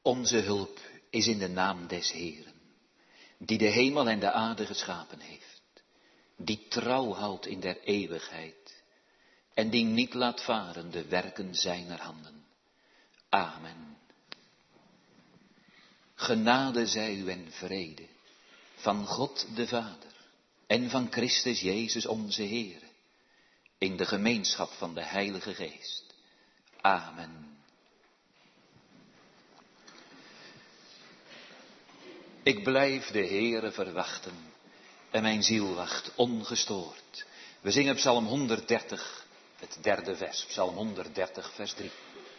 Onze hulp is in de naam des Heeren, die de hemel en de aarde geschapen heeft, die trouw houdt in der eeuwigheid en die niet laat varen de werken zijner handen. Amen. Genade zij u en vrede van God de Vader en van Christus Jezus onze Heer, in de gemeenschap van de Heilige Geest. Amen. Ik blijf de Heere verwachten en mijn ziel wacht ongestoord. We zingen Psalm 130, het derde vers. Psalm 130, vers 3.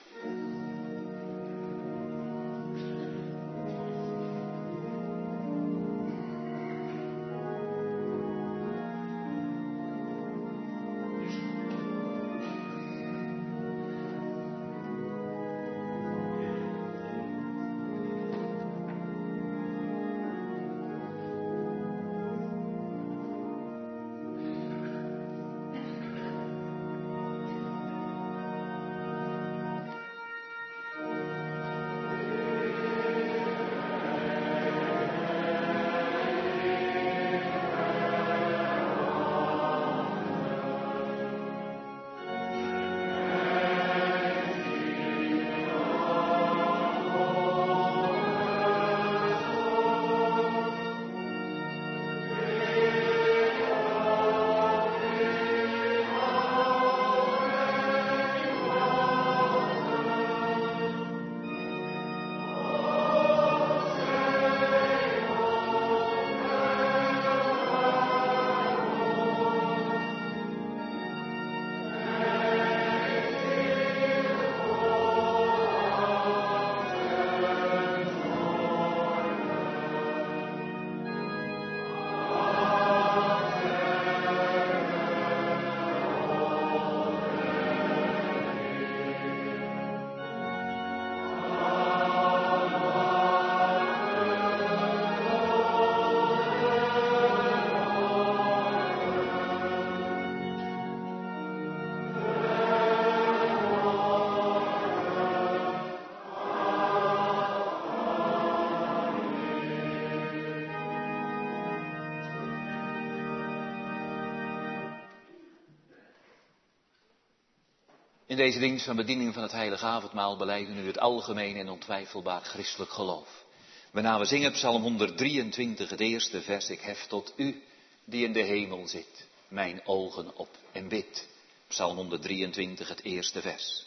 In deze dienst van bediening van het heilige avondmaal belijden u het algemeen en ontwijfelbaar christelijk geloof. Waarna we zingen Psalm 123, het eerste vers. Ik hef tot u, die in de hemel zit, mijn ogen op en bid. Psalm 123, het eerste vers.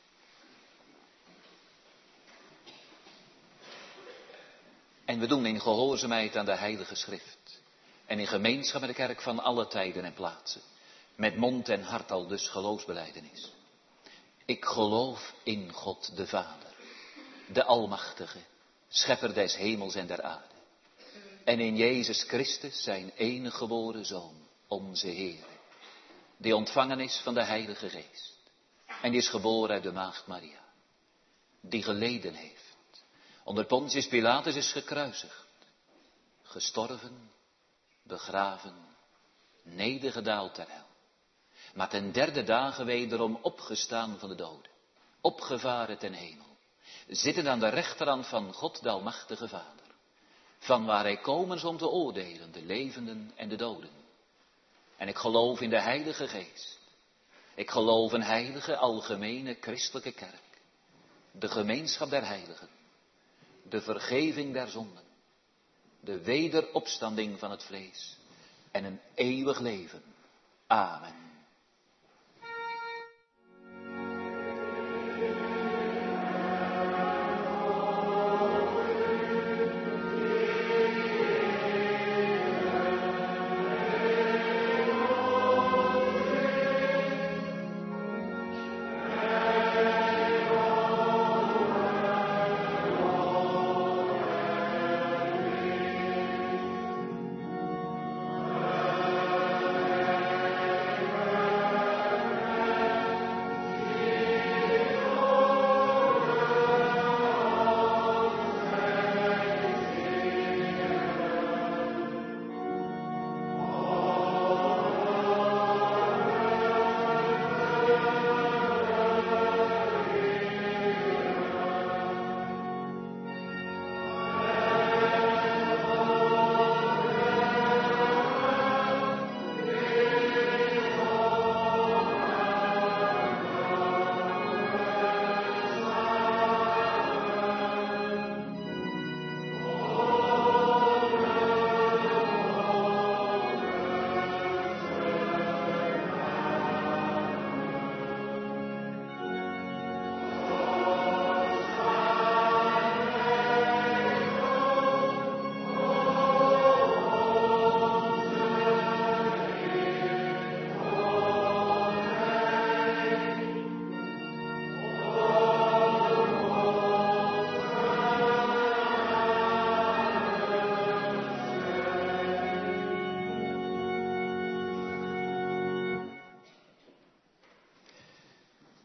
En we doen in gehoorzaamheid aan de heilige schrift. En in gemeenschap met de kerk van alle tijden en plaatsen. Met mond en hart al dus geloofsbelijdenis. Ik geloof in God de Vader, de Almachtige, Schepper des hemels en der aarde. En in Jezus Christus, zijn enige geboren Zoon, onze Heer, die ontvangen is van de Heilige Geest. En die is geboren uit de Maagd Maria, die geleden heeft. Onder Pontius Pilatus is gekruisigd, gestorven, begraven, nedergedaald ter hel. Maar ten derde dagen wederom opgestaan van de doden, opgevaren ten hemel, zitten aan de rechterhand van God de Almachtige Vader, van waar hij komen is om te oordelen, de levenden en de doden. En ik geloof in de Heilige Geest. Ik geloof een heilige, algemene, christelijke kerk, de gemeenschap der heiligen, de vergeving der zonden, de wederopstanding van het vlees en een eeuwig leven. Amen.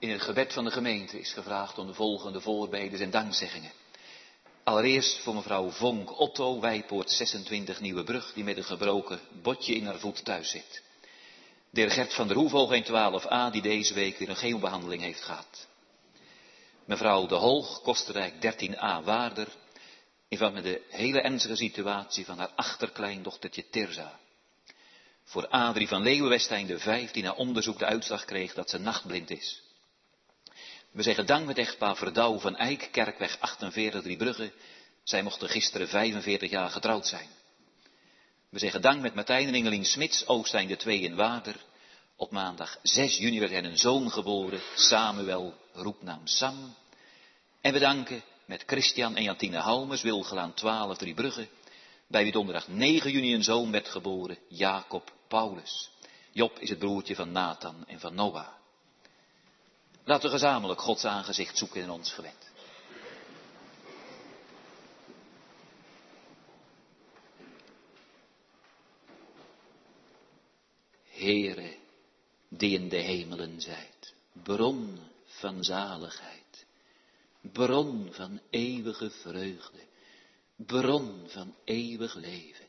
In het gebed van de gemeente is gevraagd om de volgende voorbedes en dankzeggingen. Allereerst voor mevrouw Vonk Otto, Wijpoort 26 Nieuwebrug, die met een gebroken botje in haar voet thuis zit. De heer Gert van der Hoevel, geen 12a, die deze week weer een chemobehandeling heeft gehad. Mevrouw De Hoog, Kosterrijk 13a Waarder, in verband met de hele ernstige situatie van haar achterkleindochtertje Tirza. Voor Adrie van Leeuwenwestijn de 5, die na onderzoek de uitslag kreeg dat ze nachtblind is. We zeggen dank met echtpaar Verdouw van Eyck, Kerkweg 48 Driebrugge. Zij mochten gisteren 45 jaar getrouwd zijn. We zeggen dank met Martijn en Ingelien Smits, Oostijn de 2 in Waarder. Op maandag 6 juni werd hen een zoon geboren, Samuel, roepnaam Sam. En we danken met Christian en Jantine Halmers, Wilgelaan 12 Driebrugge, bij wie donderdag 9 juni een zoon werd geboren, Jacob Paulus. Job is het broertje van Nathan en van Noah. Laten we gezamenlijk Gods aangezicht zoeken in ons gebed. Heere, die in de hemelen zijt, bron van zaligheid, bron van eeuwige vreugde, bron van eeuwig leven.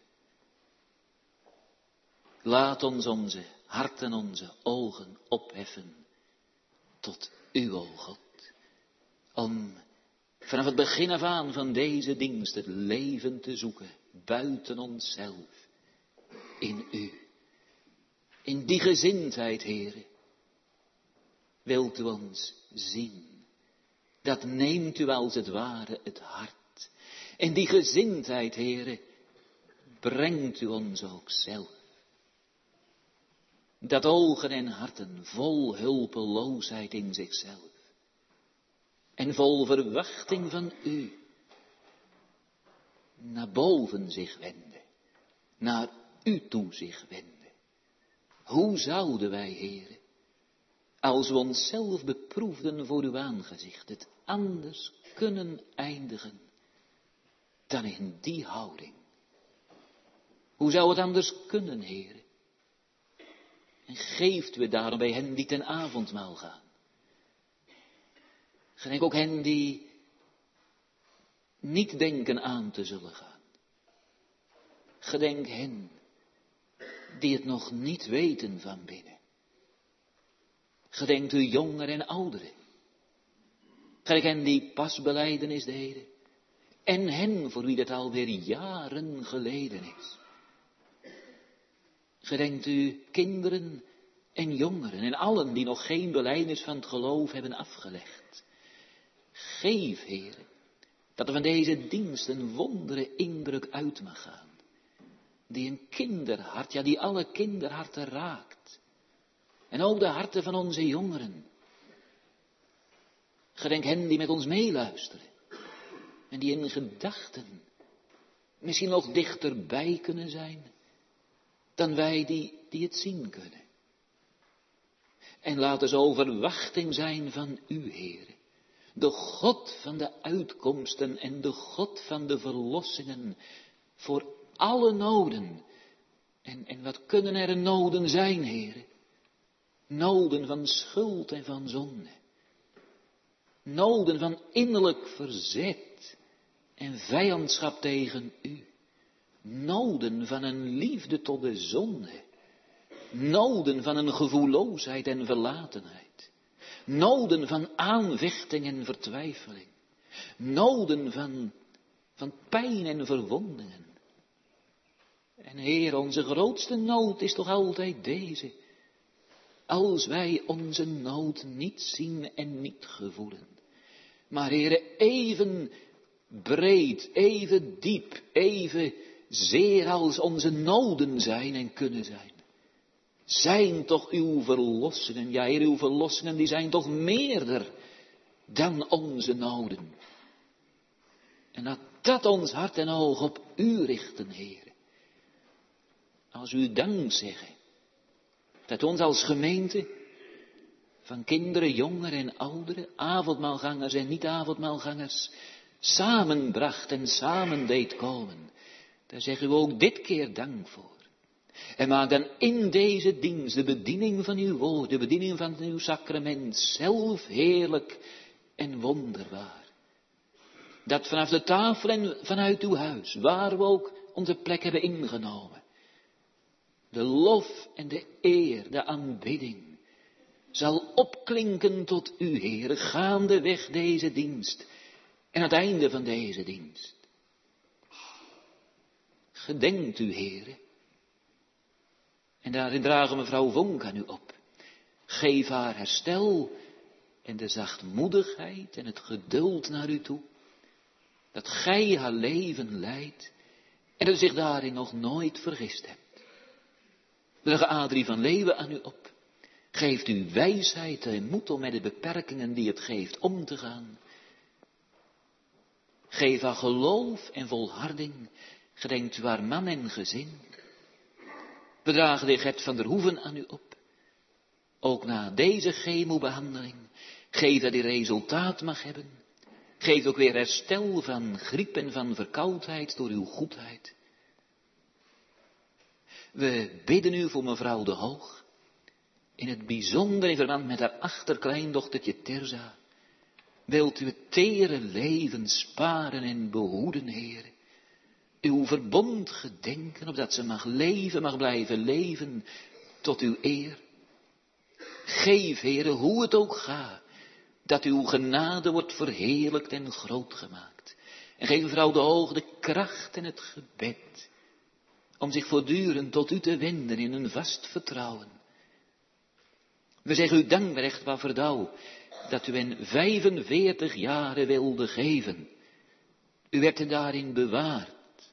Laat ons onze harten, onze ogen opheffen tot u, o God, om vanaf het begin af aan van deze dienst het leven te zoeken, buiten onszelf, in u. In die gezindheid, Heere, wilt u ons zien. Dat neemt u als het ware het hart. In die gezindheid, Heere, brengt u ons ook zelf. Dat ogen en harten vol hulpeloosheid in zichzelf. En vol verwachting van u. Naar boven zich wenden. Naar u toe zich wenden. Hoe zouden wij, Heere, als we onszelf beproefden voor uw aangezicht, het anders kunnen eindigen dan in die houding? Hoe zou het anders kunnen, Heere? En geeft we daarom bij hen die ten avondmaal gaan. Gedenk ook hen die niet denken aan te zullen gaan. Gedenk hen die het nog niet weten van binnen. Gedenkt u jongeren en ouderen. Gedenk hen die pas belijdenis deden. En hen voor wie het alweer jaren geleden is. Gedenkt u kinderen en jongeren en allen die nog geen belijdenis van het geloof hebben afgelegd. Geef, Heere, dat er van deze dienst een wondere indruk uit mag gaan. Die een kinderhart, ja die alle kinderharten raakt. En ook de harten van onze jongeren. Gedenk hen die met ons meeluisteren. En die in gedachten misschien nog dichterbij kunnen zijn dan wij die het zien kunnen. En laat er zo verwachting zijn van u, Heere. De God van de uitkomsten en de God van de verlossingen voor alle noden. En wat kunnen er noden zijn, Heere? Noden van schuld en van zonde. Noden van innerlijk verzet en vijandschap tegen u. Noden van een liefde tot de zonde. Noden van een gevoelloosheid en verlatenheid. Noden van aanvechting en vertwijfeling. Noden van pijn en verwondingen. En Heer, onze grootste nood is toch altijd deze. Als wij onze nood niet zien en niet gevoelen. Maar Heer, even breed, even diep, even zeer als onze noden zijn en kunnen zijn. Zijn toch uw verlossingen, ja Heer, uw verlossingen die zijn toch meerder dan onze noden. En laat dat ons hart en oog op u richten, Heer. Als u dank zeggen, dat ons als gemeente van kinderen, jongeren en ouderen, avondmaalgangers en niet-avondmaalgangers, samenbracht en samen deed komen. Daar zeggen we ook dit keer dank voor. En maak dan in deze dienst de bediening van uw woord, de bediening van uw sacrament, zelf heerlijk en wonderbaar. Dat vanaf de tafel en vanuit uw huis, waar we ook onze plek hebben ingenomen, de lof en de eer, de aanbidding, zal opklinken tot u, Heere, gaandeweg deze dienst en aan het einde van deze dienst. Gedenkt u, Heere. En daarin dragen mevrouw Vonk aan u op. Geef haar herstel en de zachtmoedigheid en het geduld naar u toe. Dat gij haar leven leidt en dat u zich daarin nog nooit vergist hebt. We dragen Adrie van Leeuwen aan u op. Geeft u wijsheid en moed om met de beperkingen die het geeft om te gaan. Geef haar geloof en volharding. Gedenkt u haar man en gezin. We dragen de Gert van der Hoeven aan u op. Ook na deze chemobehandeling. Geef dat die resultaat mag hebben. Geef ook weer herstel van griep en van verkoudheid door uw goedheid. We bidden u voor mevrouw de Hoog. In het bijzonder in verband met haar achterkleindochtertje Terza. Wilt u het tere leven sparen en behoeden, Heere. Uw verbond gedenken, opdat ze mag leven, mag blijven leven, tot uw eer. Geef, Heere, hoe het ook gaat, dat uw genade wordt verheerlijkt en groot gemaakt. En geef mevrouw de Hoog de kracht en het gebed, om zich voortdurend tot u te wenden in een vast vertrouwen. We zeggen u dank, Echtpaar Verdouw, dat u hen 45 jaren wilde geven. U hebt hen daarin bewaard.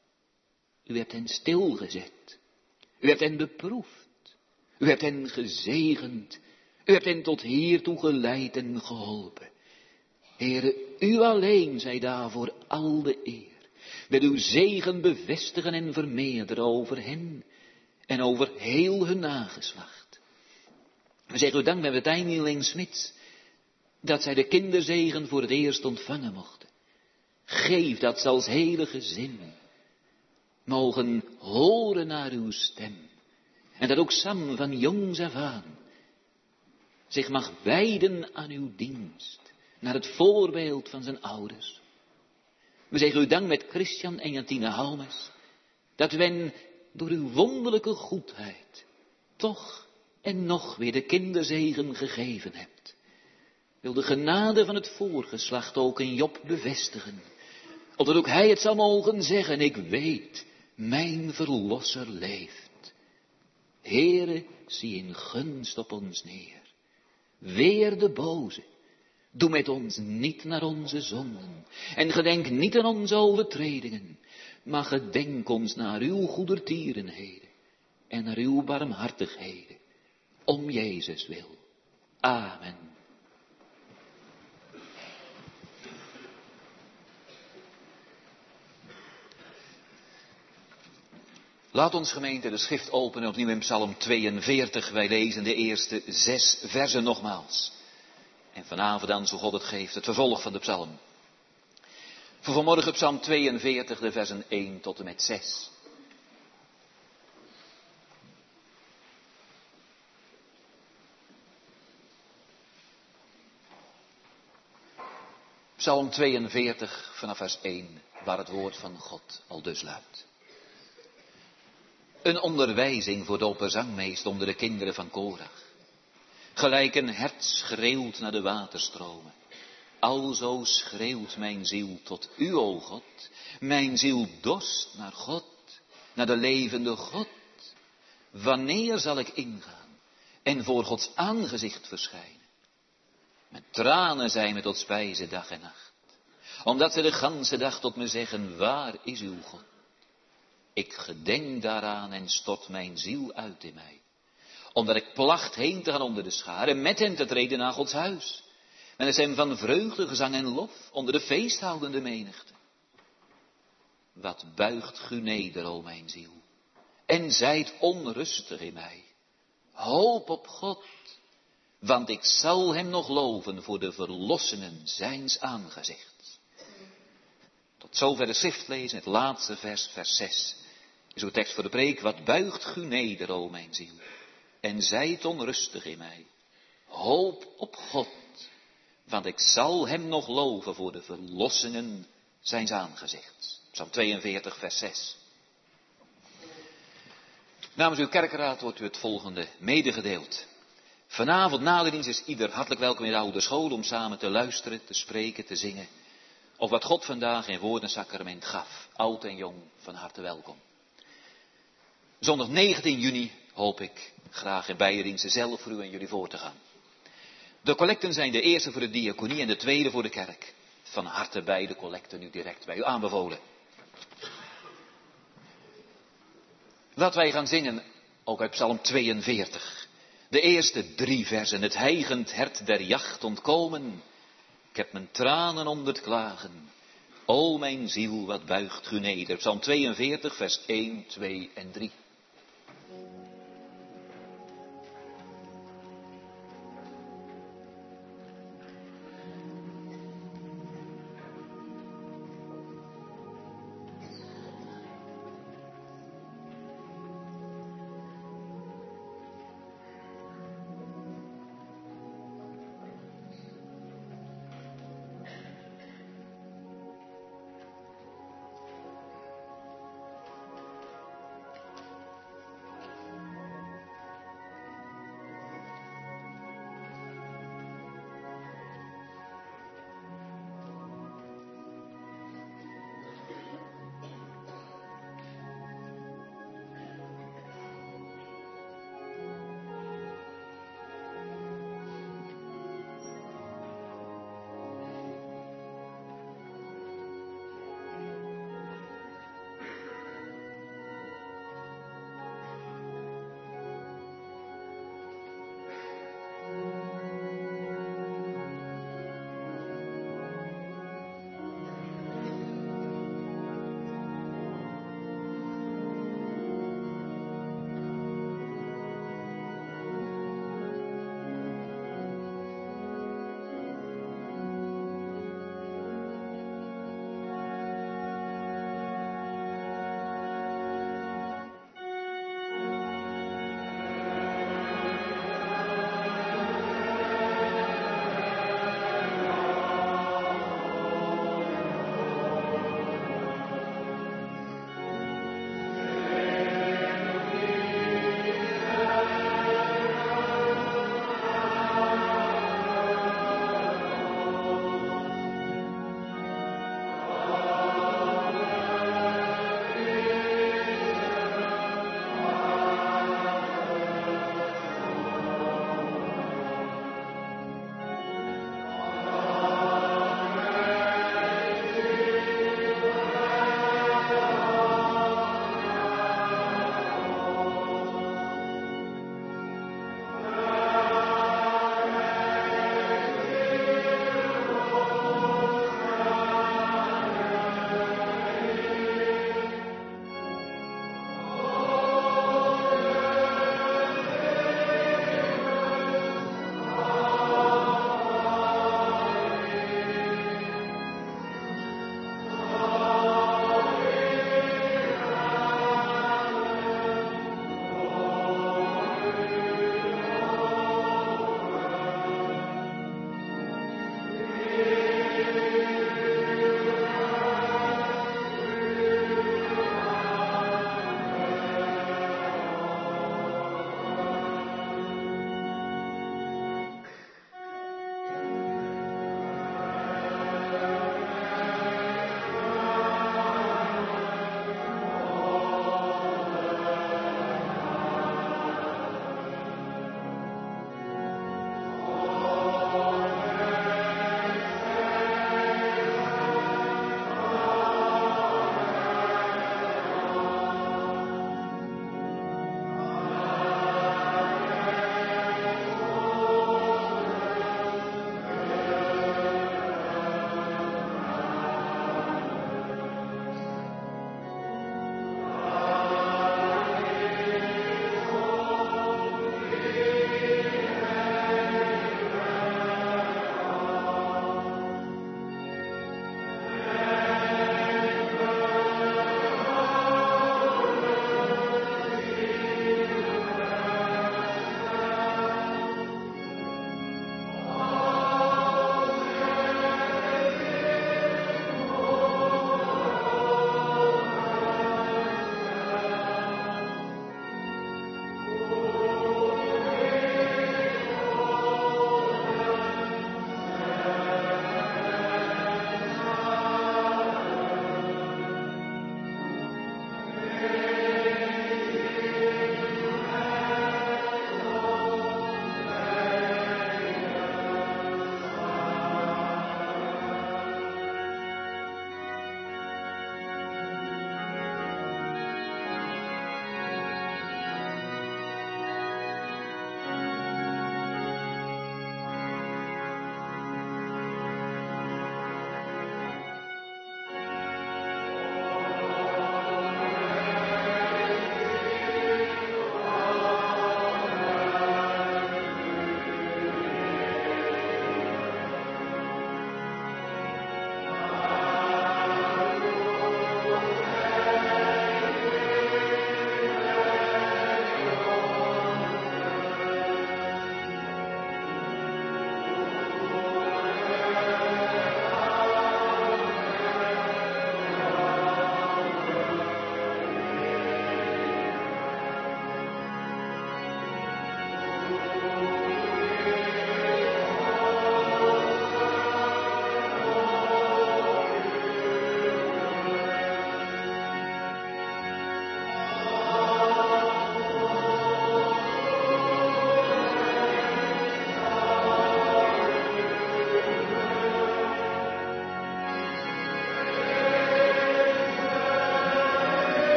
U hebt hen stilgezet. U hebt hen beproefd. U hebt hen gezegend. U hebt hen tot hiertoe geleid en geholpen. Heere, u alleen zij daarvoor al de eer. Wil uw zegen bevestigen en vermeerderen over hen en over heel hun nageslacht. We zeggen u dank met Tijnieling Smits, dat zij de kinderzegen voor het eerst ontvangen mochten. Geef dat ze als hele gezin mogen horen naar uw stem. En dat ook Sam van jongs af aan zich mag wijden aan uw dienst, naar het voorbeeld van zijn ouders. We zeggen u dank met Christian en Jantine Halmes, dat u hen door uw wonderlijke goedheid toch en nog weer de kinderzegen gegeven hebt. Wil de genade van het voorgeslacht ook in Job bevestigen, opdat ook hij het zal mogen zeggen, ik weet, mijn verlosser leeft. Heere, zie in gunst op ons neer. Weer de boze, doe met ons niet naar onze zonden, en gedenk niet aan onze overtredingen, maar gedenk ons naar uw goedertierenheden en naar uw barmhartigheden, om Jezus wil. Amen. Laat ons gemeente de schrift openen opnieuw in Psalm 42. Wij lezen de eerste 6 versen nogmaals. En vanavond dan, zo God het geeft, het vervolg van de psalm. Voor vanmorgen Psalm 42, de versen 1 tot en met 6. Psalm 42 vanaf vers 1, waar het woord van God al dus luidt. Een onderwijzing voor de opperzangmeester onder de kinderen van Korach. Gelijk een hert schreeuwt naar de waterstromen. Alzo schreeuwt mijn ziel tot u, o God. Mijn ziel dorst naar God, naar de levende God. Wanneer zal ik ingaan en voor Gods aangezicht verschijnen? Mijn tranen zijn me tot spijze dag en nacht. Omdat ze de ganse dag tot me zeggen, waar is uw God? Ik gedenk daaraan en stort mijn ziel uit in mij. Omdat ik placht heen te gaan onder de schaar en met hen te treden naar Gods huis. Met een stem van vreugde, gezang en lof onder de feesthoudende menigte. Wat buigt gu neder, o mijn ziel, en zijt onrustig in mij. Hoop op God, want ik zal hem nog loven voor de verlossingen zijns aangezichts. Tot zover de schriftlezen, het laatste vers, vers 6. is uw tekst voor de preek. Wat buigt gu neder, o mijn ziel, en zijt onrustig in mij. Hoop op God, want ik zal hem nog loven voor de verlossingen zijns aangezichts. Psalm 42, vers 6. Namens uw kerkenraad wordt u het volgende medegedeeld. Vanavond na de dienst is ieder hartelijk welkom in de oude school om samen te luisteren, te spreken, te zingen. Of wat God vandaag in woord en sacrament gaf. Oud en jong, van harte welkom. Zondag 19 juni hoop ik graag in beide diensten zelf voor u en jullie voor te gaan. De collecten zijn de eerste voor de diaconie en de tweede voor de kerk. Van harte beide collecten nu direct bij u aanbevolen. Laten wij gaan zingen, ook uit Psalm 42. De eerste 3 versen. Het hijgend hert der jacht ontkomen. Ik heb mijn tranen onder het klagen. O mijn ziel, wat buigt gu neder. Psalm 42, vers 1, 2 en 3.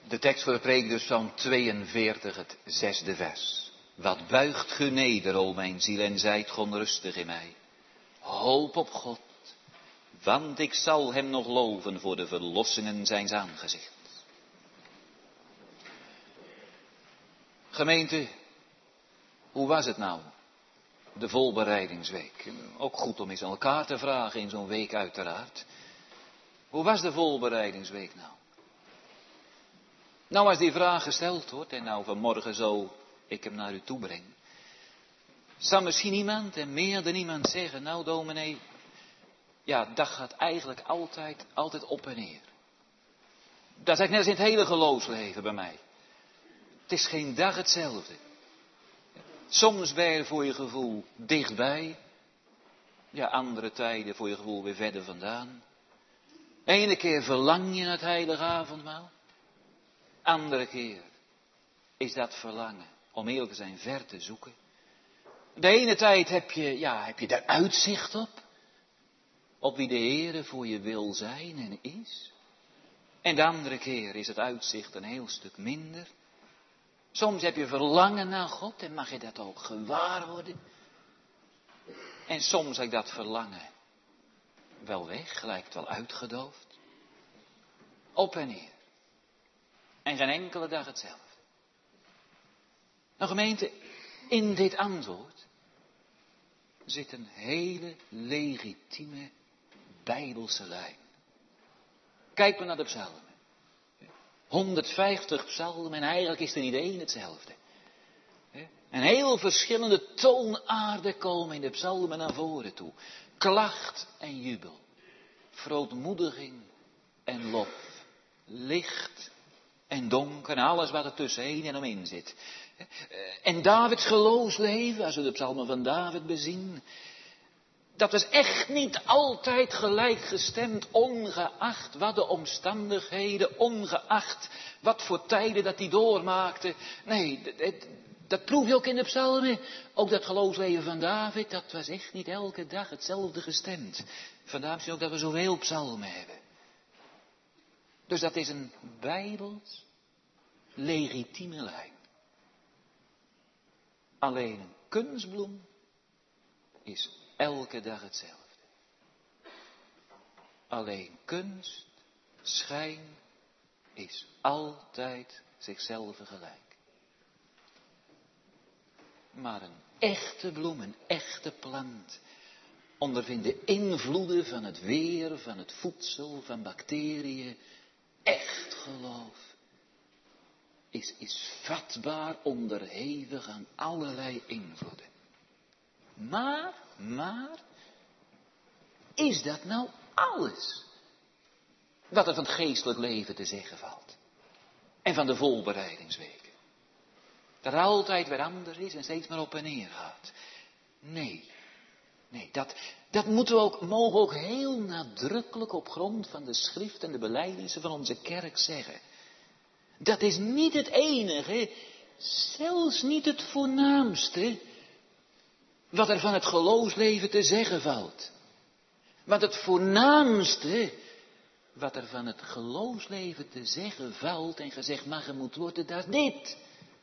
De tekst voor de preek dus Psalm 42, het 6e vers. Wat buigt ge neder, o mijn ziel, en zijt onrustig in mij. Hoop op God, want ik zal hem nog loven voor de verlossingen zijns aangezichts. Gemeente, hoe was het nou? De voorbereidingsweek. Ook goed om eens aan elkaar te vragen in zo'n week uiteraard. Hoe was de voorbereidingsweek nou? Nou, als die vraag gesteld wordt en nou vanmorgen zo ik hem naar u toe breng. Zal misschien iemand en meer dan iemand zeggen, nou dominee, ja, dat gaat eigenlijk altijd op en neer. Dat is eigenlijk net als in het hele geloofsleven bij mij. Het is geen dag hetzelfde. Soms ben je voor je gevoel dichtbij. Ja, andere tijden voor je gevoel weer verder vandaan. Ene keer verlang je naar het heilige avondmaal. Andere keer is dat verlangen, om eerlijk te zijn, ver te zoeken. De ene tijd heb je daar uitzicht op wie de Heere voor je wil zijn en is. En de andere keer is het uitzicht een heel stuk minder. Soms heb je verlangen naar God en mag je dat ook gewaar worden. En soms lijkt dat verlangen wel weg, lijkt wel uitgedoofd. Op en neer. En geen enkele dag hetzelfde. Nou gemeente, in dit antwoord zit een hele legitieme Bijbelse lijn. Kijk maar naar de psalmen. 150 psalmen en eigenlijk is er niet één hetzelfde. En heel verschillende toonaarden komen in de psalmen naar voren toe. Klacht en jubel. Verootmoediging en lof. Licht en donker en alles wat er tussenheen en omheen zit. En Davids geloofsleven, als we de psalmen van David bezien, dat is echt niet altijd gelijkgestemd, ongeacht wat de omstandigheden, ongeacht wat voor tijden dat hij doormaakte. Nee, dat proef je ook in de psalmen. Ook dat geloofsleven van David, dat was echt niet elke dag hetzelfde gestemd. Vandaar misschien ook dat we zoveel psalmen hebben. Dus dat is een bijbels legitieme lijn. Alleen een kunstbloem is elke dag hetzelfde. Alleen kunst, schijn, is altijd zichzelf gelijk. Maar een echte bloem, een echte plant, ondervindt de invloeden van het weer, van het voedsel, van bacteriën. Echt geloof is vatbaar onderhevig aan allerlei invloeden. Maar, is dat nou alles wat er van het geestelijk leven te zeggen valt? En van de voorbereidingsweken? Dat er altijd weer anders is en steeds maar op en neer gaat. Nee, dat mogen we ook heel nadrukkelijk op grond van de schrift en de belijdenis van onze kerk zeggen. Dat is niet het enige, zelfs niet het voornaamste, wat er van het geloofsleven te zeggen valt. Want het voornaamste, wat er van het geloofsleven te zeggen valt en gezegd mag en moet worden, dat is dit.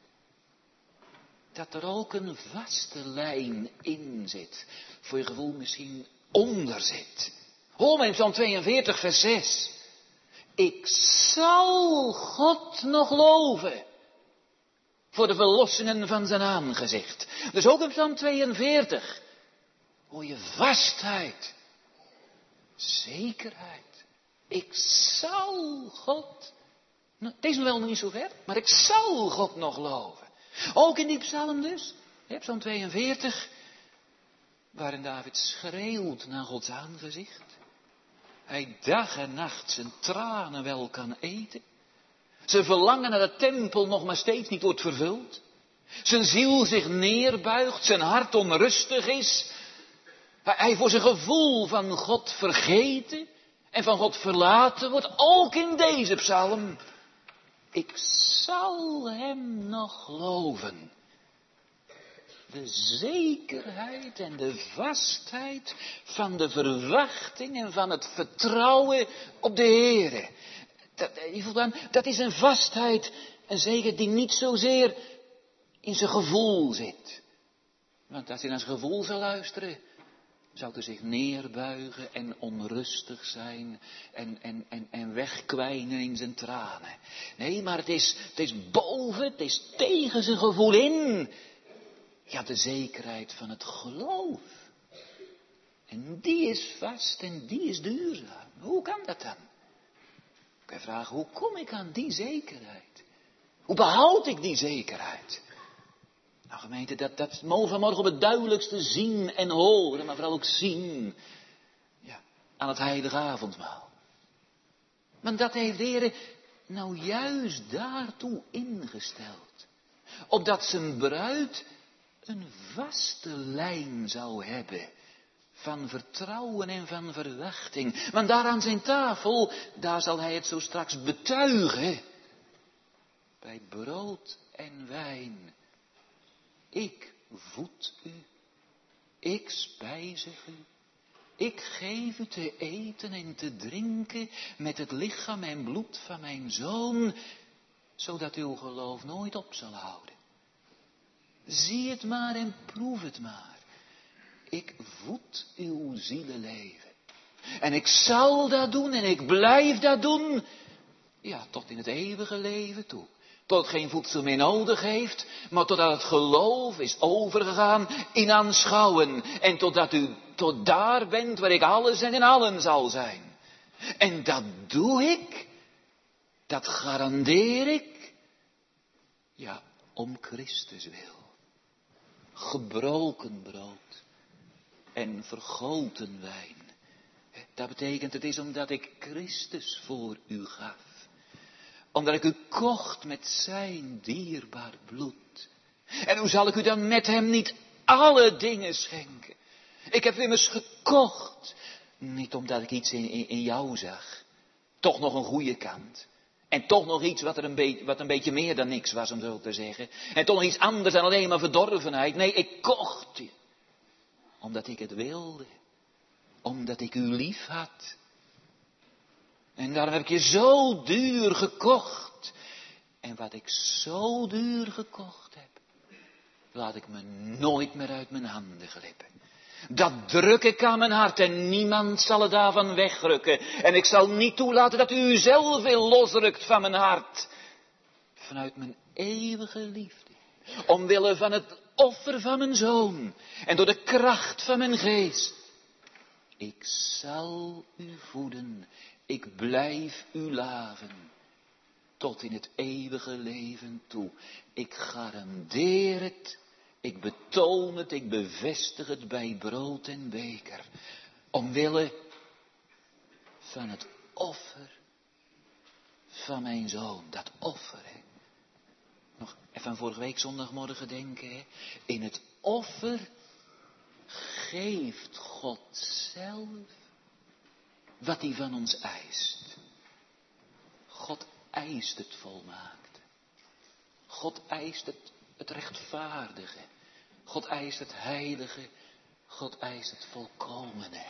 Dat er ook een vaste lijn in zit. Voor je gevoel misschien onder zit. Hoor maar in Psalm 42 vers 6. Ik zal God nog loven. Voor de verlossingen van zijn aangezicht. Dus ook in Psalm 42. Hoor je vastheid. Zekerheid. Ik zal God. Nou, het is nog wel nog niet zo ver. Maar ik zal God nog loven. Ook in die psalm dus, psalm 42, waarin David schreeuwt naar Gods aangezicht. Hij dag en nacht zijn tranen wel kan eten. Zijn verlangen naar de tempel nog maar steeds niet wordt vervuld. Zijn ziel zich neerbuigt, zijn hart onrustig is. Hij voor zijn gevoel van God vergeten en van God verlaten wordt, ook in deze psalm. Ik zal hem nog loven. De zekerheid en de vastheid van de verwachting en van het vertrouwen op de Heere. Dat is een vastheid, een zegen die niet zozeer in zijn gevoel zit. Want als hij naar zijn gevoel zou luisteren, zou hij zich neerbuigen en onrustig zijn en wegkwijnen in zijn tranen. Nee, maar het is boven, het is tegen zijn gevoel in. Ja, de zekerheid van het geloof. En die is vast en die is duurzaam. Hoe kan dat dan? Ik kan vragen, hoe kom ik aan die zekerheid? Hoe behoud ik die zekerheid? Nou gemeente, dat mogen we vanmorgen op het duidelijkste zien en horen, maar vooral ook zien, ja, aan het heilige avondmaal. Want dat heeft de Heer nou juist daartoe ingesteld. Opdat zijn bruid een vaste lijn zou hebben van vertrouwen en van verwachting. Want daar aan zijn tafel, daar zal hij het zo straks betuigen. Bij brood en wijn. Ik voed u, ik spijzig u, ik geef u te eten en te drinken met het lichaam en bloed van mijn Zoon, zodat uw geloof nooit op zal houden. Zie het maar en proef het maar. Ik voed uw zielenleven. En ik zal dat doen en ik blijf dat doen, ja, tot in het eeuwige leven toe. Tot het geen voedsel meer nodig heeft, maar totdat het geloof is overgegaan in aanschouwen. En totdat u tot daar bent waar ik alles en in allen zal zijn. En dat doe ik, dat garandeer ik, ja, om Christus wil. Gebroken brood en vergoten wijn. Dat betekent, het is omdat ik Christus voor u gaf. Omdat ik u kocht met zijn dierbaar bloed. En hoe zal ik u dan met hem niet alle dingen schenken? Ik heb u immers gekocht. Niet omdat ik iets in jou zag. Toch nog een goede kant. En toch nog iets wat een beetje meer dan niks was, om zo te zeggen. En toch nog iets anders dan alleen maar verdorvenheid. Nee, ik kocht u. Omdat ik het wilde. Omdat ik u lief had. En daarom heb ik je zo duur gekocht. En wat ik zo duur gekocht heb, laat ik me nooit meer uit mijn handen glippen. Dat druk ik aan mijn hart en niemand zal het daarvan wegrukken. En ik zal niet toelaten dat u uzelf weer losrukt van mijn hart. Vanuit mijn eeuwige liefde. Omwille van het offer van mijn Zoon. En door de kracht van mijn geest. Ik zal u voeden. Ik blijf u laven. Tot in het eeuwige leven toe. Ik garandeer het. Ik betoon het. Ik bevestig het bij brood en beker. Omwille van het offer van mijn Zoon. Dat offer. Hè. Nog even aan vorige week zondagmorgen denken. Hè. In het offer geeft God zelf wat hij van ons eist. God eist het volmaakte. God eist het rechtvaardige. God eist het heilige. God eist het volkomene.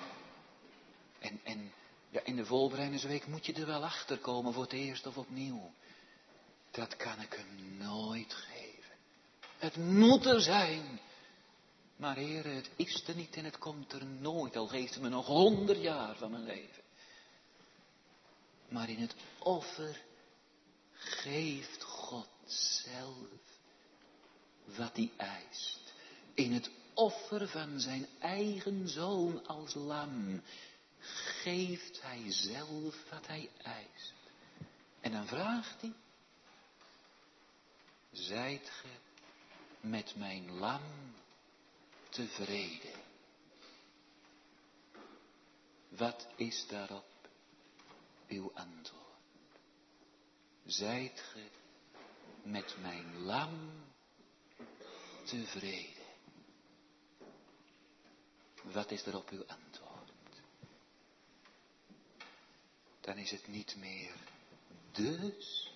En ja, in de voorbereidingsweek moet je er wel achter komen voor het eerst of opnieuw. Dat kan ik hem nooit geven. Het moet er zijn. Maar Heere, het is er niet en het komt er nooit. Al geeft het me nog 100 jaar van mijn leven. Maar in het offer geeft God zelf wat hij eist. In het offer van zijn eigen Zoon als lam geeft hij zelf wat hij eist. En dan vraagt hij, zijt ge met mijn lam tevreden? Wat is daarop uw antwoord? Zijt ge met mijn lam tevreden? Wat is daarop uw antwoord? Dan is het niet meer dus.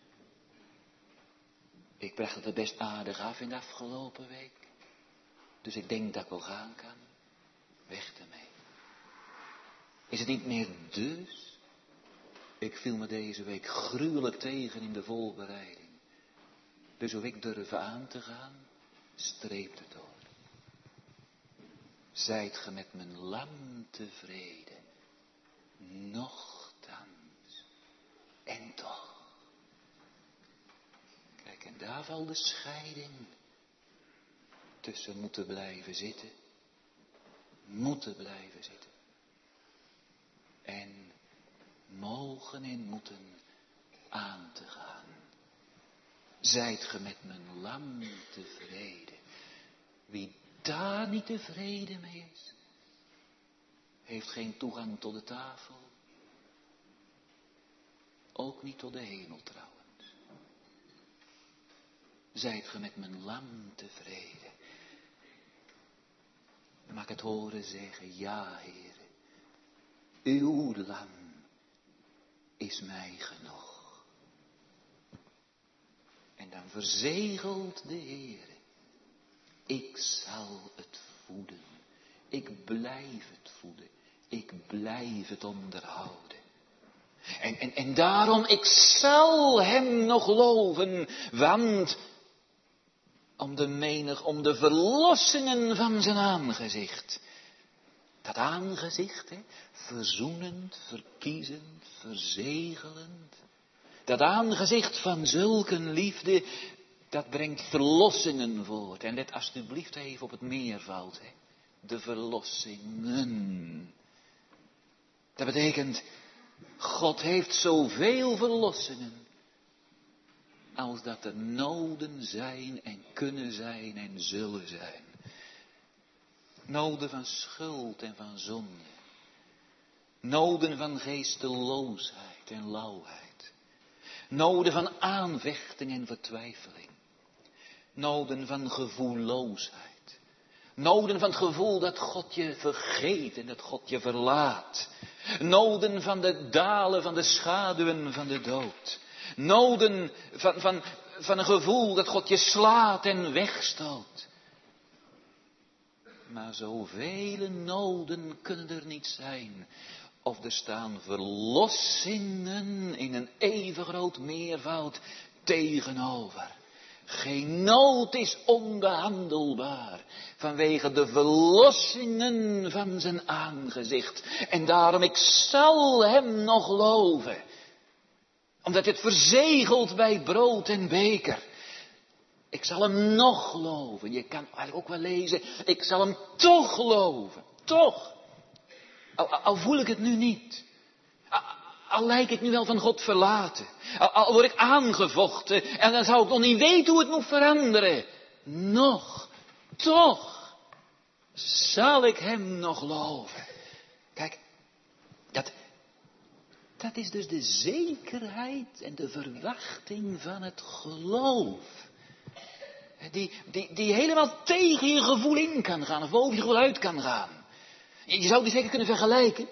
Ik bracht het er best aardig af in de afgelopen week. Dus ik denk dat ik wel gaan kan. Weg ermee. Is het niet meer dus? Ik viel me deze week gruwelijk tegen in de voorbereiding. Dus hoe ik durf aan te gaan, streept het door. Zijt ge met mijn lam tevreden, nochtans, en toch. Kijk, en daar valt de scheiding tussen moeten blijven zitten en mogen en moeten aan te gaan. Zijt ge met mijn lam tevreden. Wie daar niet tevreden mee is, heeft geen toegang tot de tafel. Ook niet tot de hemel trouwens. Zijt ge met mijn lam tevreden. Dan mag ik het horen zeggen, ja, Heere, uw lam is mij genoeg. En dan verzegelt de Heere, ik zal het voeden. Ik blijf het voeden. Ik blijf het onderhouden. En daarom, ik zal hem nog loven, want om de verlossingen van zijn aangezicht. Dat aangezicht, verzoenend, verkiezend, verzegelend. Dat aangezicht van zulke liefde, dat brengt verlossingen voort. En let alsjeblieft even op het meervoud, de verlossingen. Dat betekent, God heeft zoveel verlossingen als dat er noden zijn en kunnen zijn en zullen zijn. Noden van schuld en van zonde. Noden van geesteloosheid en lauwheid. Noden van aanvechting en vertwijfeling. Noden van gevoelloosheid. Noden van het gevoel dat God je vergeet en dat God je verlaat. Noden van de dalen van de schaduwen van de dood. Noden van een gevoel dat God je slaat en wegstoot. Maar zoveel noden kunnen er niet zijn. Of er staan verlossingen in een even groot meervoud tegenover. Geen nood is onbehandelbaar vanwege de verlossingen van zijn aangezicht. En daarom, ik zal hem nog loven. Omdat het verzegelt bij brood en beker. Ik zal hem nog loven. Je kan eigenlijk ook wel lezen, ik zal hem toch loven. Toch. Al voel ik het nu niet. Al lijk ik nu wel van God verlaten. Al word ik aangevochten. En dan zou ik nog niet weten hoe het moet veranderen. Nog. Toch. Zal ik hem nog loven. Kijk. Dat is dus de zekerheid en de verwachting van het geloof. Die helemaal tegen je gevoel in kan gaan. Of boven je gevoel uit kan gaan. Je zou die zeker kunnen vergelijken.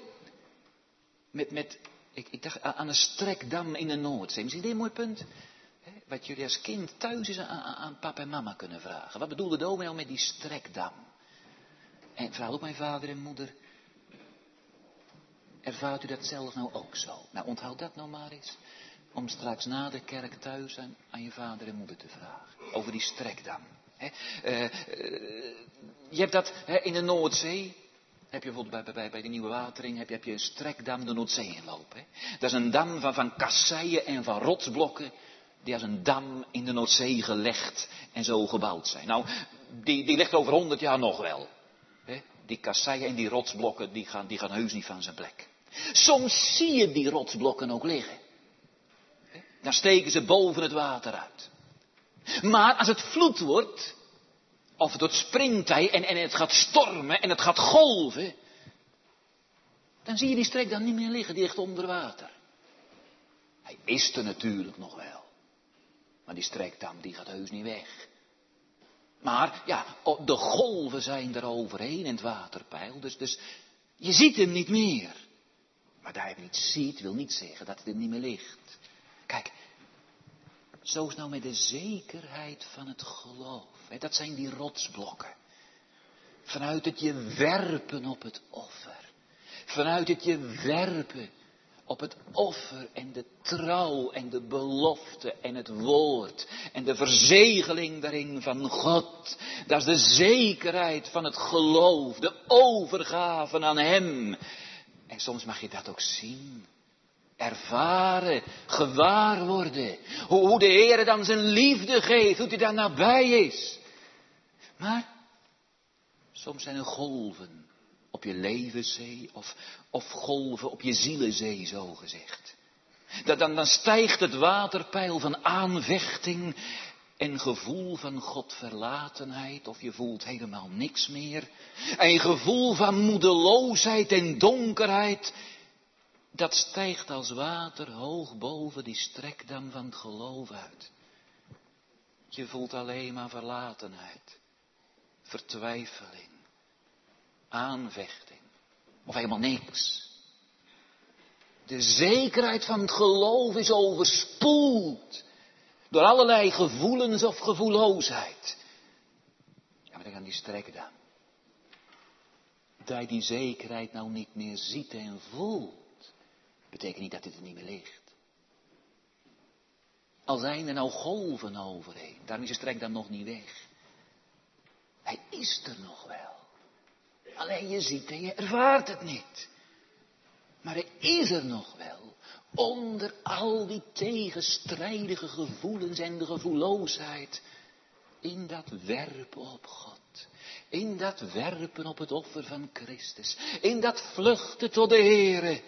Ik dacht aan een strekdam in de Noordzee. Misschien een mooi punt. Wat jullie als kind thuis eens aan papa en mama kunnen vragen. Wat bedoelde de dominee met die strekdam? En vraag ook mijn vader en moeder. Ervaart u dat zelf nou ook zo? Nou, onthoud dat nou maar eens. Om straks na de kerk thuis aan je vader en moeder te vragen. Over die strekdam. Je hebt dat in de Noordzee. Heb je bijvoorbeeld bij de Nieuwe Watering, heb je een strekdam de Noordzee inlopen. Dat is een dam van kasseien en van rotsblokken. Die als een dam in de Noordzee gelegd en zo gebouwd zijn. Nou, die ligt over 100 jaar nog wel. Die kasseien en die rotsblokken, die gaan heus niet van zijn plek. Soms zie je die rotsblokken ook liggen. Dan steken ze boven het water uit. Maar als het vloed wordt, of het wordt springtij en het gaat stormen en het gaat golven, dan zie je die strek dan niet meer liggen, die ligt onder water. Hij is er natuurlijk nog wel. Maar die strekdam, die gaat heus niet weg. Maar ja, de golven zijn er overheen en het waterpeil. Dus je ziet hem niet meer. Maar dat je hem niet ziet, wil niet zeggen dat het er niet meer ligt. Kijk, zo is nou met de zekerheid van het geloof. Dat zijn die rotsblokken. Vanuit het je werpen op het offer. Vanuit het je werpen Op het offer en de trouw en de belofte en het woord en de verzegeling daarin van God. Dat is de zekerheid van het geloof, de overgave aan Hem. En soms mag je dat ook zien, ervaren, gewaar worden. Hoe de Heer dan zijn liefde geeft, hoe hij daar nabij is. Maar soms zijn er golven op je levenszee of golven op je zielenzee, zo gezegd. Dan stijgt het waterpeil van aanvechting en gevoel van Godverlatenheid, of je voelt helemaal niks meer. En gevoel van moedeloosheid en donkerheid, dat stijgt als water hoog boven die strekdam van het geloof uit. Je voelt alleen maar verlatenheid, vertwijfeling, aanvechting, of helemaal niks. De zekerheid van het geloof is overspoeld door allerlei gevoelens of gevoelloosheid. Ja, maar dan gaan die strekdam. Dat je die zekerheid nou niet meer ziet en voelt, betekent niet dat het er niet meer ligt. Al zijn er nou golven overheen, daarom is de strekdam nog niet weg. Hij is er nog wel. Alleen je ziet en je ervaart het niet. Maar hij is er nog wel. Onder al die tegenstrijdige gevoelens en de gevoelloosheid. In dat werpen op God. In dat werpen op het offer van Christus. In dat vluchten tot de Heere.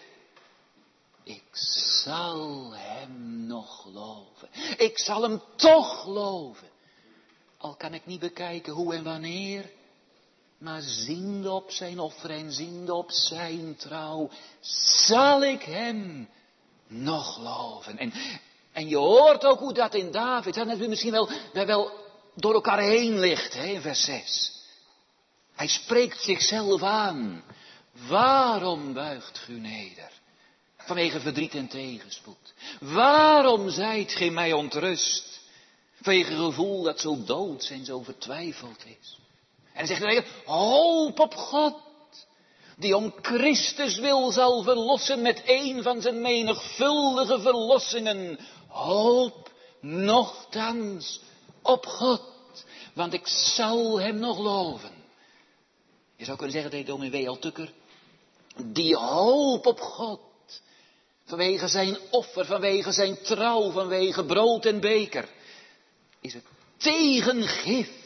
Ik zal hem nog loven. Ik zal hem toch loven. Al kan ik niet bekijken hoe en wanneer. Maar ziende op zijn offer en ziende op zijn trouw, zal ik hem nog loven. En je hoort ook hoe dat in David, dat het misschien wel door elkaar heen ligt, hè, in vers 6. Hij spreekt zichzelf aan. Waarom buigt u neder? Vanwege verdriet en tegenspoed. Waarom zijt gij mij ontrust? Vanwege een gevoel dat zo doods en zo vertwijfeld is. En hij zegt dan, hoop op God, die om Christus wil zal verlossen met een van zijn menigvuldige verlossingen. Hoop nochtans op God, want ik zal hem nog loven. Je zou kunnen zeggen tegen dominee W.L. Tucker, die hoop op God, vanwege zijn offer, vanwege zijn trouw, vanwege brood en beker, is het tegengif.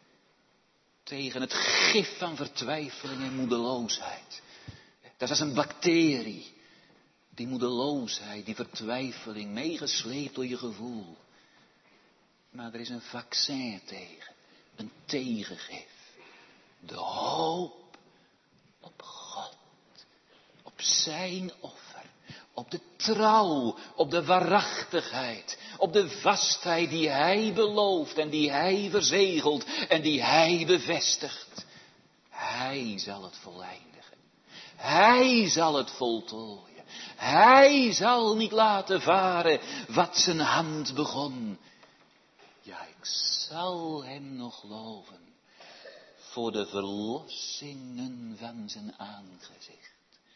Tegen het gif van vertwijfeling en moedeloosheid. Dat is een bacterie. Die moedeloosheid, die vertwijfeling, meegesleept door je gevoel. Maar er is een vaccin tegen. Een tegengif. De hoop op God. Op zijn offer. Op de trouw, op de waarachtigheid, op de vastheid die hij belooft en die hij verzegelt en die hij bevestigt. Hij zal het voleindigen. Hij zal het voltooien. Hij zal niet laten varen wat zijn hand begon. Ja, ik zal hem nog loven voor de verlossingen van zijn aangezicht.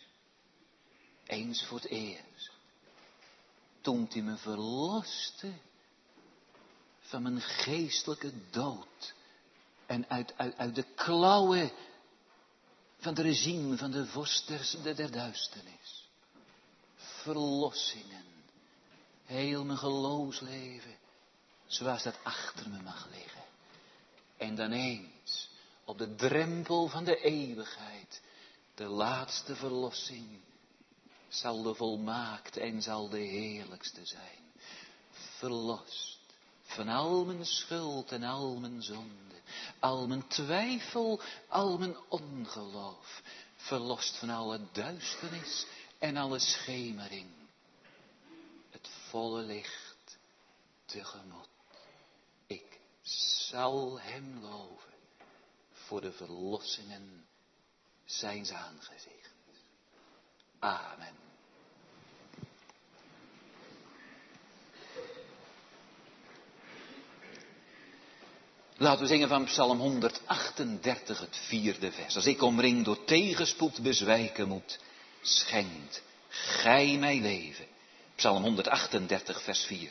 Eens voor het eerst, toen hij me verloste van mijn geestelijke dood en uit de klauwen van het regime van de vorst der duisternis. Verlossingen, heel mijn geloofsleven, zoals dat achter me mag liggen. En dan eens, op de drempel van de eeuwigheid, de laatste verlossing, zal de volmaakte en zal de heerlijkste zijn. Verlost van al mijn schuld en al mijn zonde, al mijn twijfel, al mijn ongeloof. Verlost van alle duisternis en alle schemering. Het volle licht tegemoet. Ik zal hem loven voor de verlossingen zijns aangezicht. Amen. Laten we zingen van Psalm 138, het 4e vers. Als ik omringd door tegenspoed bezwijken moet, schenkt gij mij leven. Psalm 138, vers 4.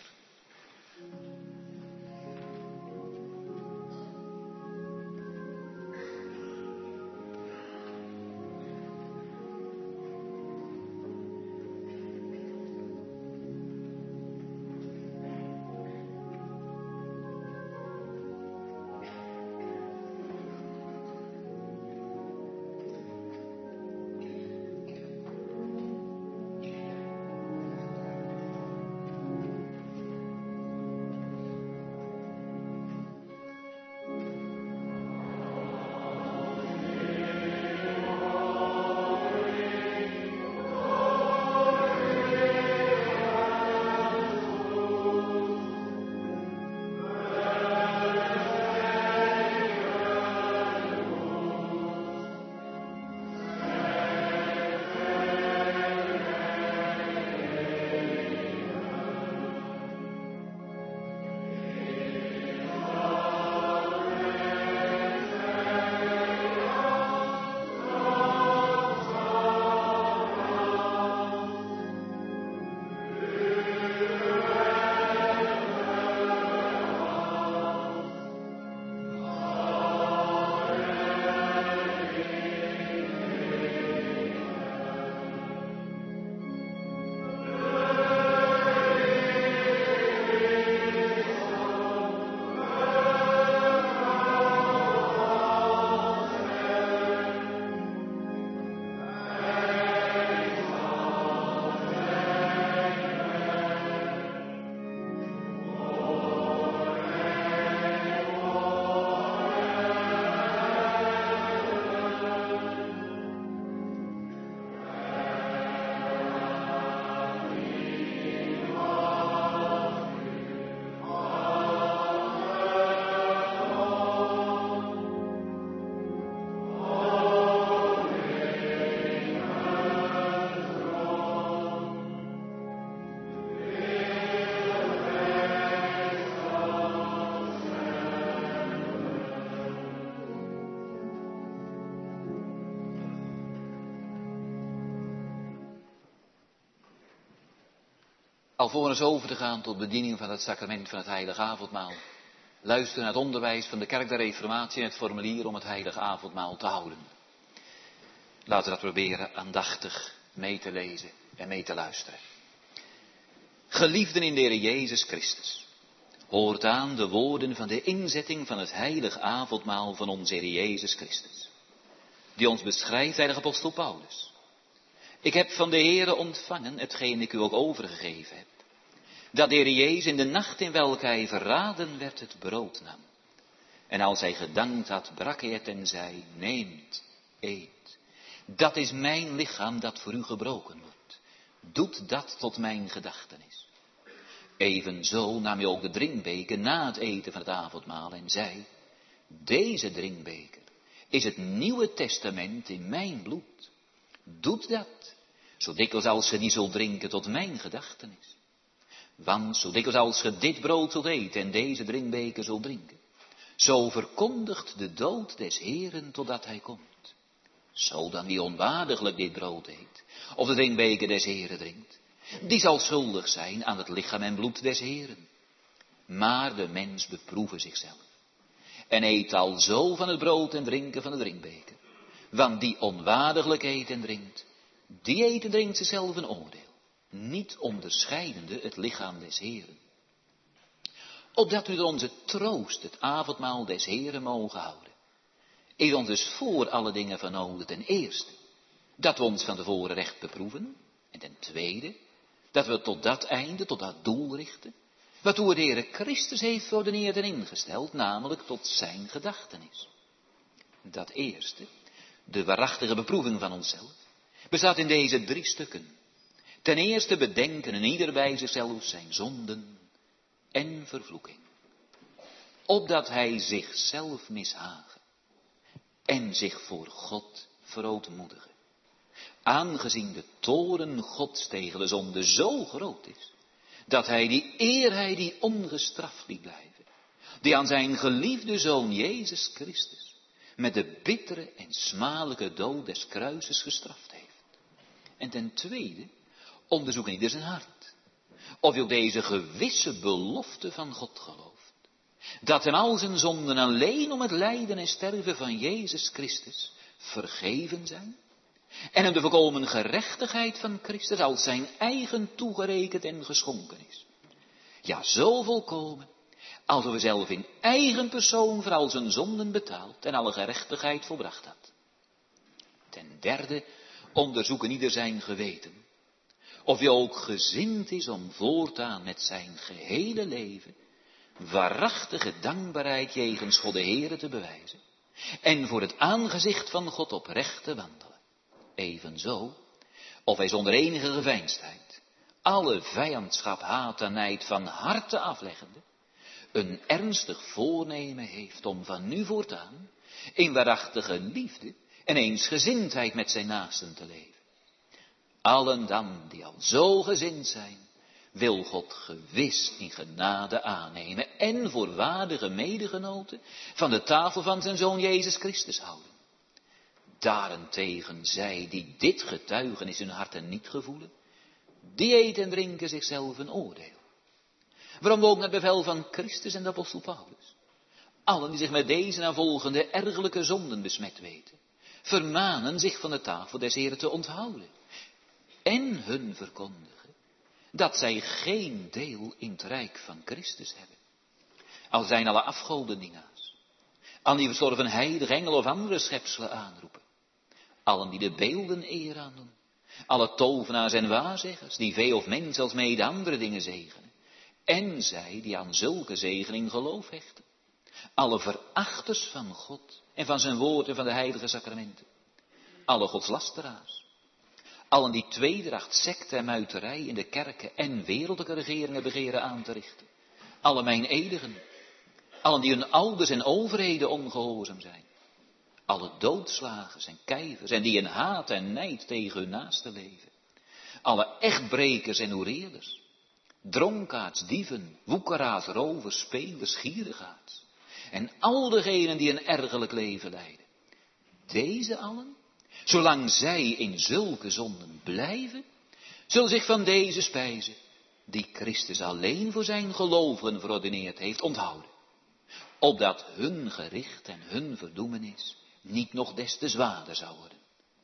Alvorens over te gaan tot bediening van het sacrament van het heilige avondmaal, luister naar het onderwijs van de Kerk der Reformatie en het formulier om het heilige avondmaal te houden. Laten we dat proberen aandachtig mee te lezen en mee te luisteren. Geliefden in de Heer Jezus Christus, hoort aan de woorden van de inzetting van het heilige avondmaal van onze Heer Jezus Christus, die ons beschrijft, heilige apostel Paulus. Ik heb van de Heere ontvangen, hetgeen ik u ook overgegeven heb, dat de Heer Jezus in de nacht in welke hij verraden werd het brood nam. En als hij gedankt had, brak hij het en zei, neemt, eet. Dat is mijn lichaam dat voor u gebroken wordt. Doet dat tot mijn gedachtenis. Evenzo nam hij ook de drinkbeker na het eten van het avondmaal en zei, deze drinkbeker is het Nieuwe Testament in mijn bloed. Doet dat, zo dikwijls als ge die zult drinken tot mijn gedachtenis. Want zo dikwijls als ge dit brood zult eten en deze drinkbeker zult drinken, zo verkondigt de dood des Heeren totdat hij komt. Zo dan wie onwaardiglijk dit brood eet, of de drinkbeker des Heeren drinkt, die zal schuldig zijn aan het lichaam en bloed des Heeren. Maar de mens beproeve zichzelf en eet al zo van het brood en drinken van de drinkbeker. Want die onwaardiglijk eet en drinkt, die eet en drinkt zichzelf een oordeel, niet onderscheidende het lichaam des Heeren. Opdat we door onze troost het avondmaal des Heeren mogen houden, is ons dus voor alle dingen van nodig ten eerste, dat we ons van tevoren recht beproeven, en ten tweede, dat we tot dat einde, tot dat doel richten, waartoe de Heere Christus heeft verordeneerd en ingesteld, namelijk tot zijn gedachtenis. Dat eerste, de waarachtige beproeving van onszelf, bestaat in deze 3 stukken. Ten eerste bedenken in ieder bij zichzelf zijn zonden en vervloeking. Opdat hij zichzelf mishagen en zich voor God verootmoedigen. Aangezien de toorn Gods tegen de zonde zo groot is, dat hij die eer hij die ongestraft liet blijven, die aan zijn geliefde Zoon Jezus Christus met de bittere en smadelijke dood des kruises gestraft heeft. En ten tweede, Onderzoek ieder zijn hart. Of je op deze gewisse belofte van God gelooft. Dat hem al zijn zonden alleen om het lijden en sterven van Jezus Christus vergeven zijn. En hem de volkomen gerechtigheid van Christus als zijn eigen toegerekend en geschonken is. Ja, zo volkomen, alsof hij zelf in eigen persoon voor al zijn zonden betaald en alle gerechtigheid volbracht had. Ten derde, onderzoeken ieder zijn geweten. Of hij ook gezind is om voortaan met zijn gehele leven waarachtige dankbaarheid jegens God de Heere te bewijzen. En voor het aangezicht van God oprecht te wandelen. Evenzo, of hij zonder enige geveinsdheid, alle vijandschap, haat en nijd van harte afleggende, een ernstig voornemen heeft om van nu voortaan in waarachtige liefde en eensgezindheid met zijn naasten te leven. Allen dan die al zo gezind zijn, wil God gewis in genade aannemen en voor waardige medegenoten van de tafel van zijn Zoon Jezus Christus houden. Daarentegen zij die dit getuigenis in hun harten niet gevoelen, die eten en drinken zichzelf een oordeel. Waarom ook naar bevel van Christus en de apostel Paulus. Allen die zich met deze en volgende ergelijke zonden besmet weten, vermanen zich van de tafel des Heren te onthouden. En hun verkondigen dat zij geen deel in het rijk van Christus hebben. Al zijn alle afgodendienaars, al die verstorven heilige engelen of andere schepselen aanroepen. Allen die de beelden eer aandoen. Alle tovenaars en waarzeggers, die vee of mens als mede andere dingen zegenen. En zij die aan zulke zegening geloof hechten. Alle verachters van God en van zijn woord en van de heilige sacramenten. Alle godslasteraars. Allen die tweedracht, sekte en muiterij in de kerken en wereldlijke regeringen begeren aan te richten. Alle meineedigen. Allen die hun ouders en overheden ongehoorzaam zijn. Alle doodslagers en kijvers en die in haat en nijd tegen hun naaste leven. Alle echtbrekers en hoereerders. Dronkaards, dieven, woekeraars, rovers, spelers, gierigaards. En al degenen die een ergerlijk leven leiden. Deze allen, zolang zij in zulke zonden blijven, zullen zich van deze spijze, die Christus alleen voor zijn gelovigen verordineerd heeft, onthouden. Opdat hun gericht en hun verdoemenis niet nog des te zwaarder zou worden.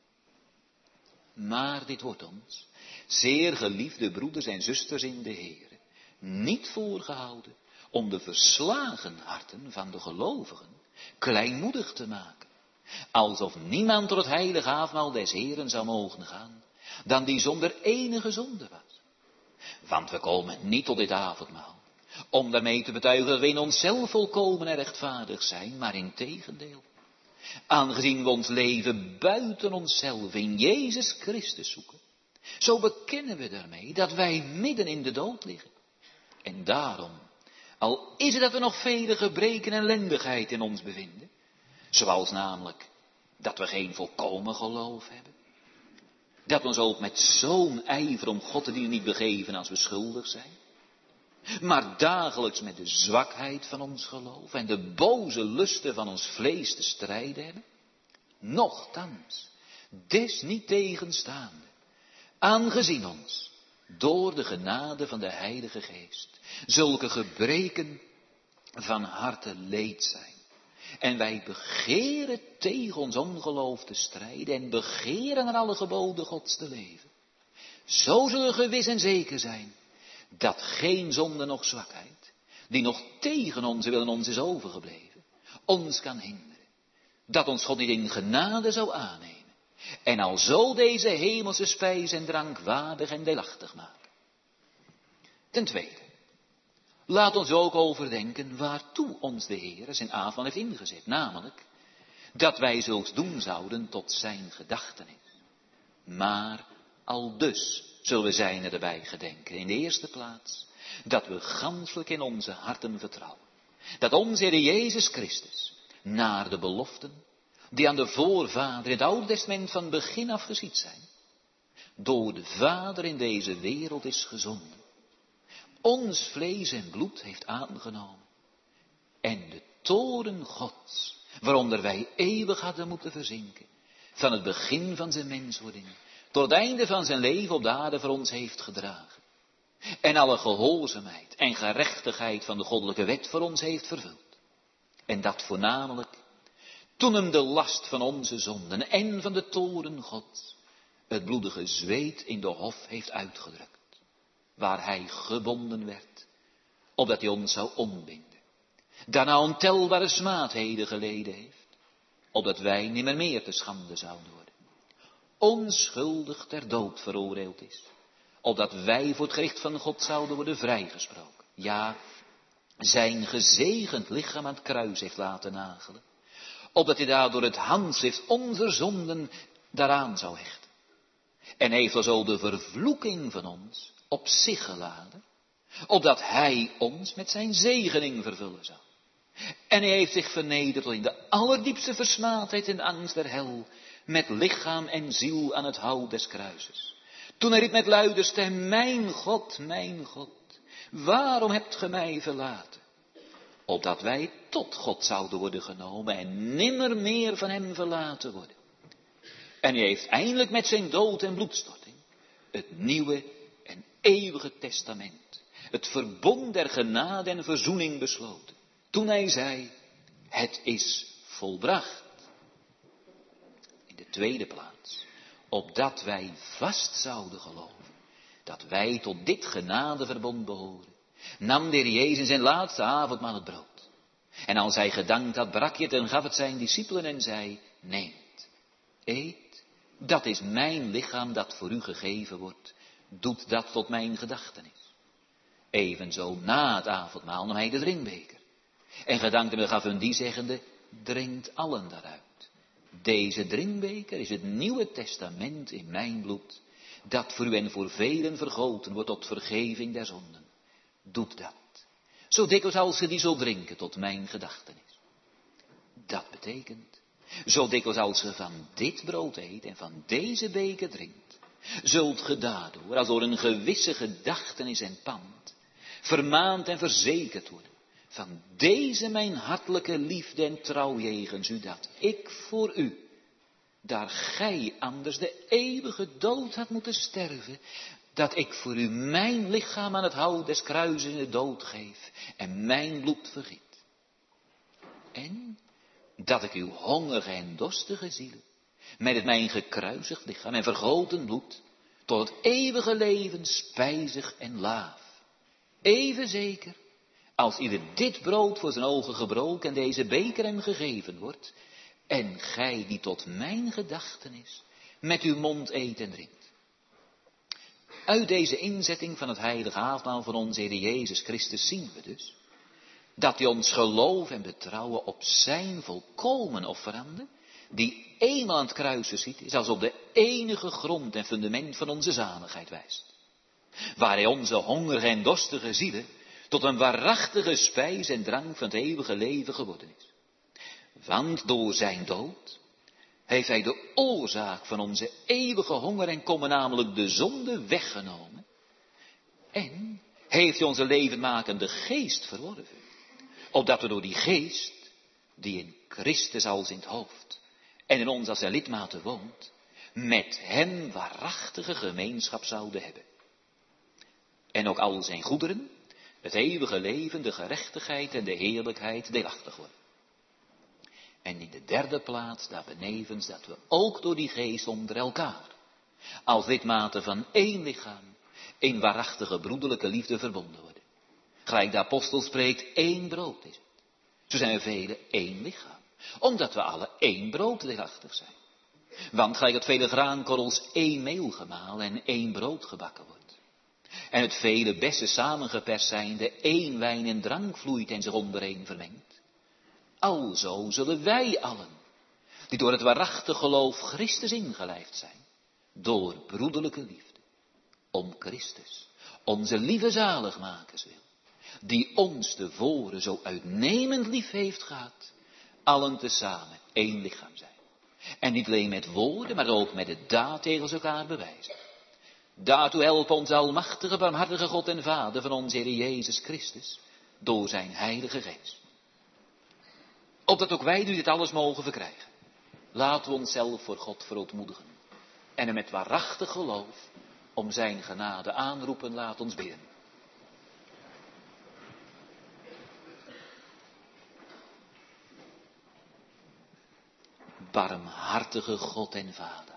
Maar dit wordt ons, zeer geliefde broeders en zusters in de Heere, niet voorgehouden om de verslagen harten van de gelovigen kleinmoedig te maken. Alsof niemand door het heilige avondmaal des Heeren zou mogen gaan, dan die zonder enige zonde was. Want we komen niet tot dit avondmaal, om daarmee te betuigen dat we in onszelf volkomen en rechtvaardig zijn, maar integendeel. Aangezien we ons leven buiten onszelf in Jezus Christus zoeken, zo bekennen we daarmee dat wij midden in de dood liggen. En daarom, al is het dat we nog vele gebreken en ellendigheid in ons bevinden, zoals namelijk dat we geen volkomen geloof hebben, dat we ons ook met zo'n ijver om God te dienen niet begeven als we schuldig zijn, maar dagelijks met de zwakheid van ons geloof en de boze lusten van ons vlees te strijden hebben, nochtans, desniettegenstaande, aangezien ons, door de genade van de Heilige Geest, zulke gebreken van harte leed zijn. En wij begeren tegen ons ongeloof te strijden en begeren naar alle geboden Gods te leven. Zo zullen we gewis en zeker zijn dat geen zonde noch zwakheid, die nog tegen onze wil en ons is overgebleven, ons kan hinderen. Dat ons God niet in genade zou aannemen. En alzo deze hemelse spijs en drank waardig en deelachtig maken. Ten tweede, laat ons ook overdenken waartoe ons de Heer zijn avondmaal heeft ingezet. Namelijk, dat wij zulks doen zouden tot zijn gedachtenis. Maar aldus zullen we zijn erbij gedenken. In de eerste plaats, dat we ganselijk in onze harten vertrouwen. Dat onze Heer Jezus Christus, naar de beloften, die aan de voorvader in het Oude Testament van begin af geschied zijn, door de Vader in deze wereld is gezonden. Ons vlees en bloed heeft aangenomen. En de toorn Gods, waaronder wij eeuwig hadden moeten verzinken, van het begin van zijn menswording, tot het einde van zijn leven op de aarde voor ons heeft gedragen. En alle gehoorzaamheid en gerechtigheid van de goddelijke wet voor ons heeft vervuld. En dat voornamelijk toen hem de last van onze zonden en van de toorn Gods het bloedige zweet in de hof heeft uitgedrukt. Waar hij gebonden werd, opdat hij ons zou ontbinden. Daarna ontelbare smaadheden geleden heeft, opdat wij nimmer meer te schande zouden worden. Onschuldig ter dood veroordeeld is, opdat wij voor het gericht van God zouden worden vrijgesproken. Ja, zijn gezegend lichaam aan het kruis heeft laten nagelen, opdat hij daardoor het handschrift onze zonden daaraan zou hechten. En heeft alzo de vervloeking van ons op zich geladen, opdat hij ons met zijn zegening vervullen zou. En hij heeft zich vernederd tot in de allerdiepste versmaadheid en angst der hel, met lichaam en ziel aan het hout des kruises. Toen hij riep met luide stem, mijn God, waarom hebt ge mij verlaten? Opdat wij tot God zouden worden genomen en nimmer meer van hem verlaten worden. En hij heeft eindelijk met zijn dood en bloedstorting het nieuwe en eeuwige testament, het verbond der genade en verzoening besloten. Toen hij zei, het is volbracht. In de tweede plaats, opdat wij vast zouden geloven, dat wij tot dit genadeverbond behoren, nam de Heer Jezus in zijn laatste avondmaal het brood. En als hij gedankt had, brak hij het en gaf het zijn discipelen en zei, neemt, eet, dat is mijn lichaam dat voor u gegeven wordt, doet dat tot mijn gedachtenis. Evenzo na het avondmaal nam hij de drinkbeker. En gedankte hem, gaf hun die zeggende, drinkt allen daaruit. Deze drinkbeker is het nieuwe testament in mijn bloed, dat voor u en voor velen vergoten wordt tot vergeving der zonden. Doet dat, zo dikwijls als ge die zult drinken tot mijn gedachtenis. Dat betekent, zo dikwijls als ge van dit brood eet en van deze beker drinkt, zult ge daardoor, als door een gewisse gedachtenis en pand, vermaand en verzekerd worden, van deze mijn hartelijke liefde en trouw jegens u, dat ik voor u, daar gij anders de eeuwige dood had moeten sterven, dat ik voor u mijn lichaam aan het hout des kruises in de dood geef en mijn bloed vergiet. En dat ik uw hongerige en dorstige zielen, met het mijn gekruisigd lichaam en vergoten bloed, tot het eeuwige leven spijzig en laaf. Even zeker, als ieder dit brood voor zijn ogen gebroken en deze beker hem gegeven wordt, en gij die tot mijn gedachtenis met uw mond eet en drinkt. Uit deze inzetting van het heilige avondmaal van onze Heer Jezus Christus zien we dus, dat hij ons geloof en betrouwen op zijn volkomen offerande, die eenmaal aan het kruis ziet, is als op de enige grond en fundament van onze zaligheid wijst. Waar hij onze hongerige en dorstige zielen tot een waarachtige spijs en drank van het eeuwige leven geworden is. Want door zijn dood heeft hij de oorzaak van onze eeuwige honger en kommer, namelijk de zonde, weggenomen. En heeft hij onze levenmakende geest verworven. Opdat we door die geest, die in Christus als in het hoofd en in ons als zijn lidmate woont, met hem waarachtige gemeenschap zouden hebben. En ook al zijn goederen, het eeuwige leven, de gerechtigheid en de heerlijkheid deelachtig worden. En in de derde plaats, daar benevens, dat we ook door die geest onder elkaar, als lidmaten van één lichaam, in waarachtige broederlijke liefde verbonden worden. Gelijk de apostel spreekt, één brood is het. Zo zijn we velen één lichaam, omdat we alle één brood deelachtig zijn. Want gelijk het vele graankorrels één meel gemalen en één brood gebakken wordt. En het vele bessen samengeperst zijnde één wijn en drank vloeit en zich ondereen vermengt. Alzo zullen wij allen, die door het waarachtig geloof Christus ingelijfd zijn, door broederlijke liefde, om Christus, onze lieve zaligmakers wil, die ons tevoren zo uitnemend lief heeft gehad, allen tezamen één lichaam zijn. En niet alleen met woorden, maar ook met de daad tegen elkaar bewijzen. Daartoe helpt ons almachtige, barmhartige God en Vader van onze Heer Jezus Christus, door zijn heilige geest. Opdat ook wij nu dit alles mogen verkrijgen, laten we onszelf voor God verootmoedigen. En hem met waarachtig geloof om zijn genade aanroepen, laat ons bidden. Barmhartige God en Vader,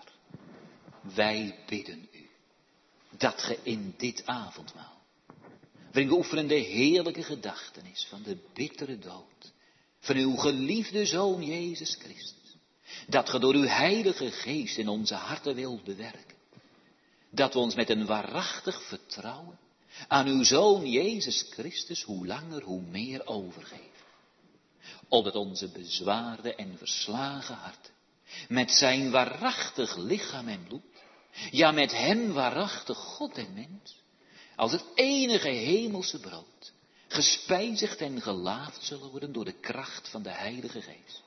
wij bidden u dat ge in dit avondmaal, waarin we oefenen de heerlijke gedachtenis van de bittere dood van uw geliefde Zoon Jezus Christus, dat ge door uw heilige geest in onze harten wilt bewerken, dat we ons met een waarachtig vertrouwen aan uw Zoon Jezus Christus hoe langer hoe meer overgeven, opdat onze bezwaarde en verslagen harten met zijn waarachtig lichaam en bloed, ja met hem waarachtig God en mens, als het enige hemelse brood, gespijzigd en gelaafd zullen worden door de kracht van de Heilige Geest.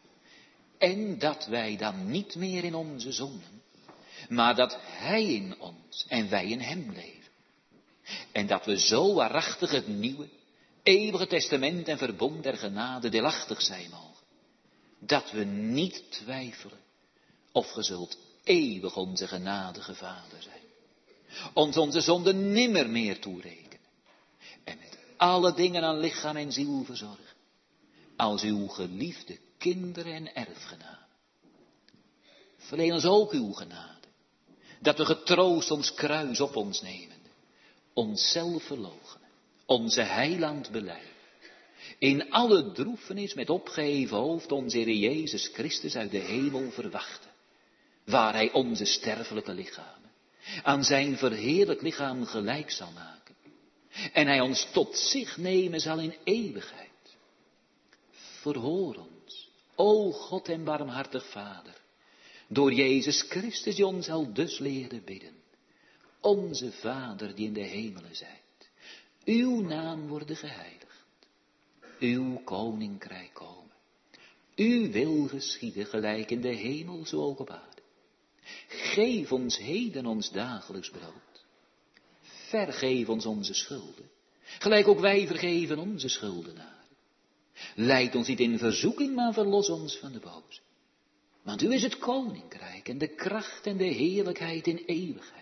En dat wij dan niet meer in onze zonden, maar dat hij in ons en wij in hem leven. En dat we zo waarachtig het nieuwe, eeuwige testament en verbond der genade deelachtig zijn mogen. Dat we niet twijfelen of ge zult eeuwig onze genadige Vader zijn. Ons onze zonden nimmer meer toerekenen. En met alle dingen aan lichaam en ziel verzorgen. Als uw geliefde kinderen en erfgenamen. Verleen ons ook uw genade. Dat we getroost ons kruis op ons nemen. Onszelf verloochenen. Onze heiland belijden. In alle droefenis met opgeheven hoofd onze Heer Jezus Christus uit de hemel verwachten. Waar hij onze sterfelijke lichamen aan zijn verheerlijk lichaam gelijk zal maken. En hij ons tot zich nemen zal in eeuwigheid. Verhoor ons, o God en barmhartig Vader, door Jezus Christus die ons al dus leerde bidden. Onze Vader die in de hemelen zijt, uw naam worden geheiligd. Uw koninkrijk komen. Uw wil geschieden gelijk in de hemel zo ook op aarde. Geef ons heden ons dagelijks brood. Vergeef ons onze schulden, gelijk ook wij vergeven onze schuldenaren. Leid ons niet in verzoeking, maar verlos ons van de boze. Want u is het koninkrijk en de kracht en de heerlijkheid in eeuwigheid.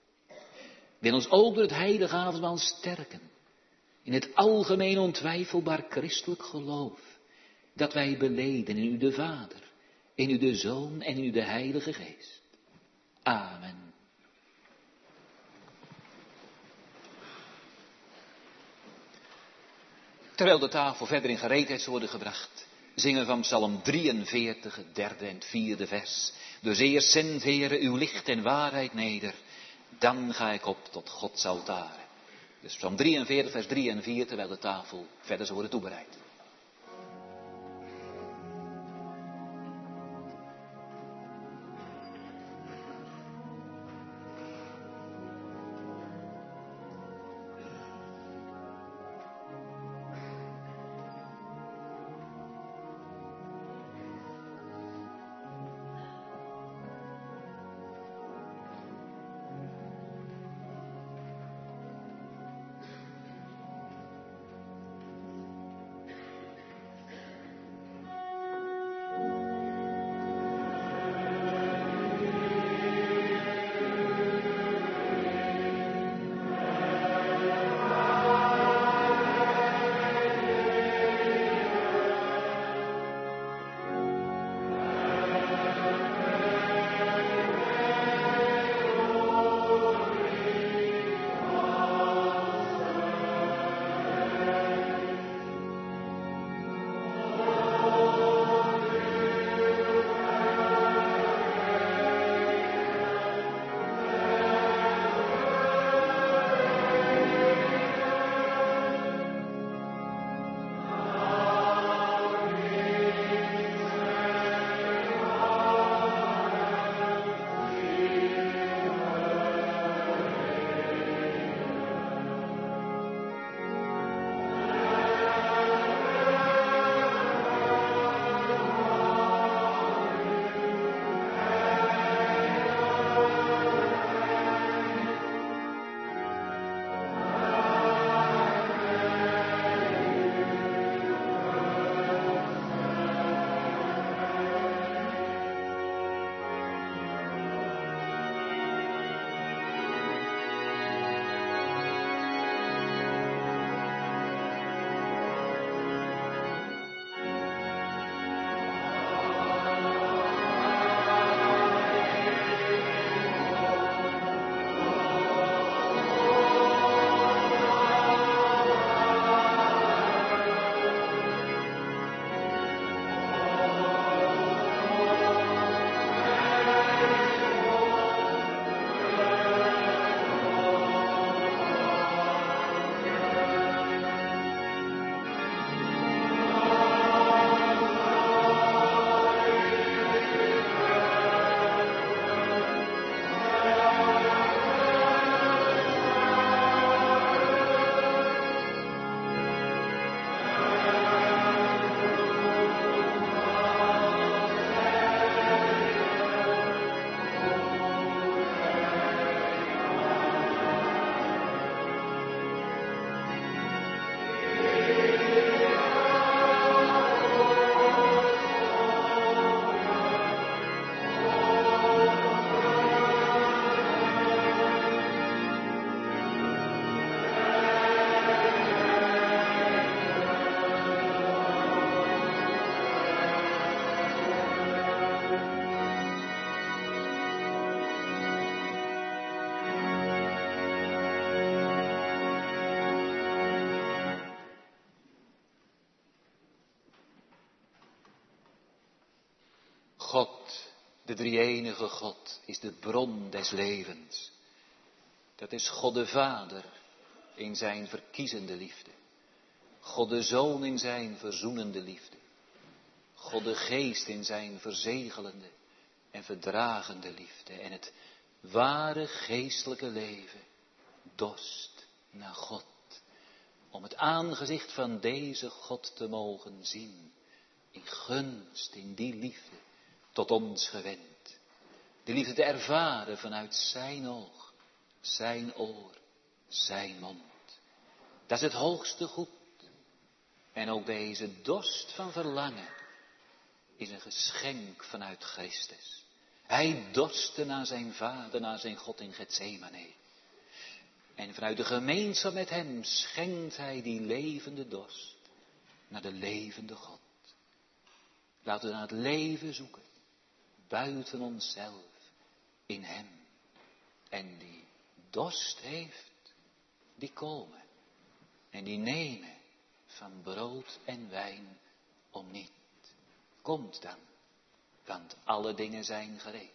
Wil ons ook door het heilige avondmaal sterken. In het algemeen ontwijfelbaar christelijk geloof. Dat wij beleden in u de Vader, in u de Zoon en in u de Heilige Geest. Amen. Terwijl de tafel verder in gereedheid zal worden gebracht, zingen we van Psalm 43, het derde en het vierde vers. Dus eerst zend, Heere, uw licht en waarheid neder, dan ga ik op tot Gods altaren. Dus Psalm 43, vers 3 en 4, terwijl de tafel verder zal worden toebereid. God, de drie-enige God, is de bron des levens. Dat is God de Vader in zijn verkiezende liefde. God de Zoon in zijn verzoenende liefde. God de Geest in zijn verzegelende en verdragende liefde. En het ware geestelijke leven dorst naar God. Om het aangezicht van deze God te mogen zien. In gunst, in die liefde, tot ons gewend. Die liefde te ervaren vanuit zijn oog, zijn oor, zijn mond. Dat is het hoogste goed. En ook deze dorst van verlangen is een geschenk vanuit Christus. Hij dorstte naar zijn Vader, naar zijn God in Getsemane. En vanuit de gemeenschap met hem schenkt hij die levende dorst naar de levende God. Laten we naar het leven zoeken, buiten onszelf, in hem. En die dorst heeft, die komen. En die nemen van brood en wijn om niet. Komt dan, want alle dingen zijn gereed.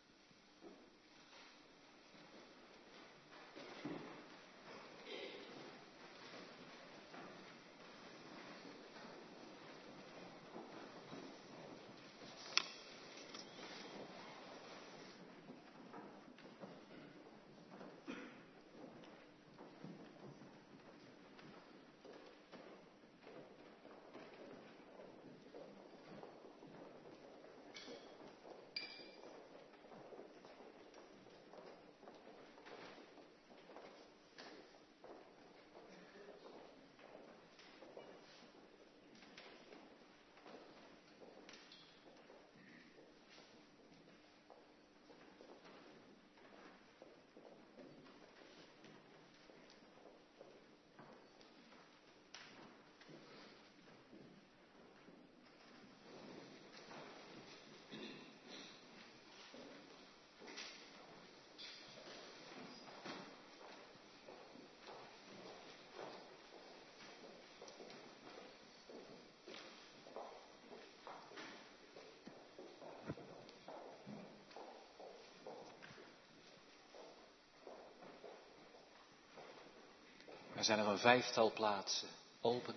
Er zijn er een 5-tal plaatsen open.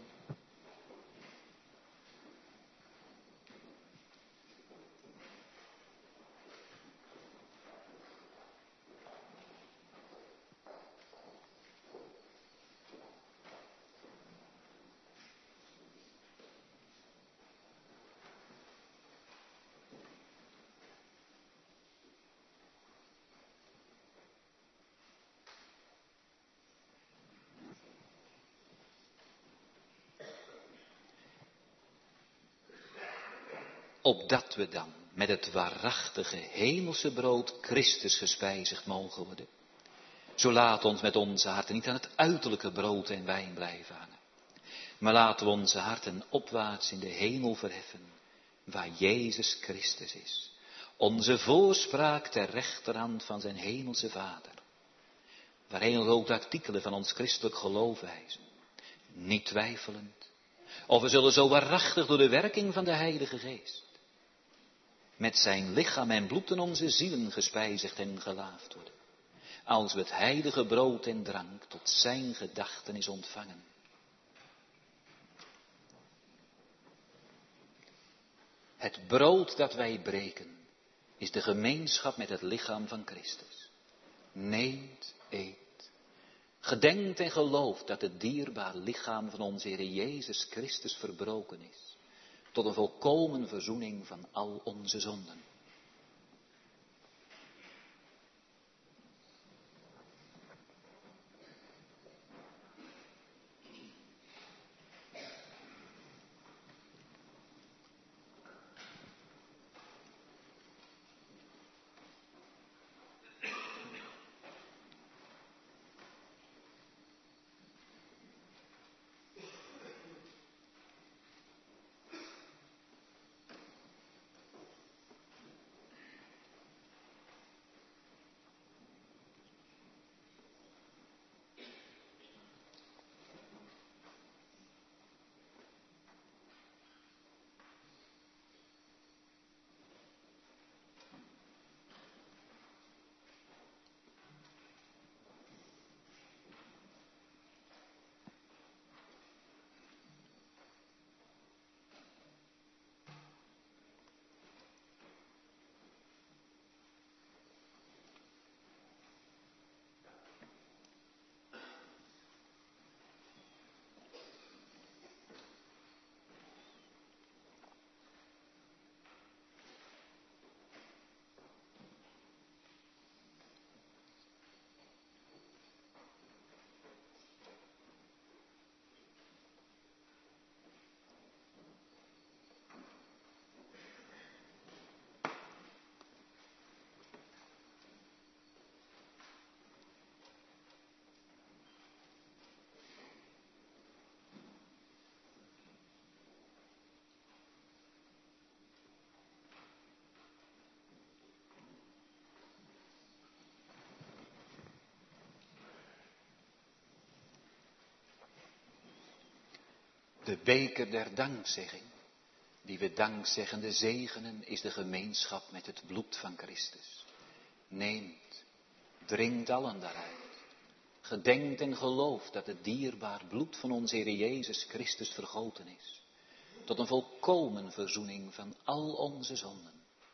Opdat we dan met het waarachtige hemelse brood Christus gespijzigd mogen worden. Zo laat ons met onze harten niet aan het uiterlijke brood en wijn blijven hangen. Maar laten we onze harten opwaarts in de hemel verheffen, waar Jezus Christus is. Onze voorspraak ter rechterhand van zijn hemelse Vader. Waarheen ook de artikelen van ons christelijk geloof wijzen. Niet twijfelend. Of we zullen zo waarachtig door de werking van de Heilige Geest met zijn lichaam en bloed in onze zielen gespijzigd en gelaafd worden. Als we het heilige brood en drank tot zijn gedachtenis ontvangen. Het brood dat wij breken is de gemeenschap met het lichaam van Christus. Neemt, eet. Gedenkt en gelooft dat het dierbaar lichaam van onze Heer Jezus Christus verbroken is. Tot een volkomen verzoening van al onze zonden. De beker der dankzegging, die we dankzeggende zegenen, is de gemeenschap met het bloed van Christus. Neemt, drinkt allen daaruit. Gedenkt en gelooft dat het dierbaar bloed van onze Heer Jezus Christus vergoten is. Tot een volkomen verzoening van al onze zonden.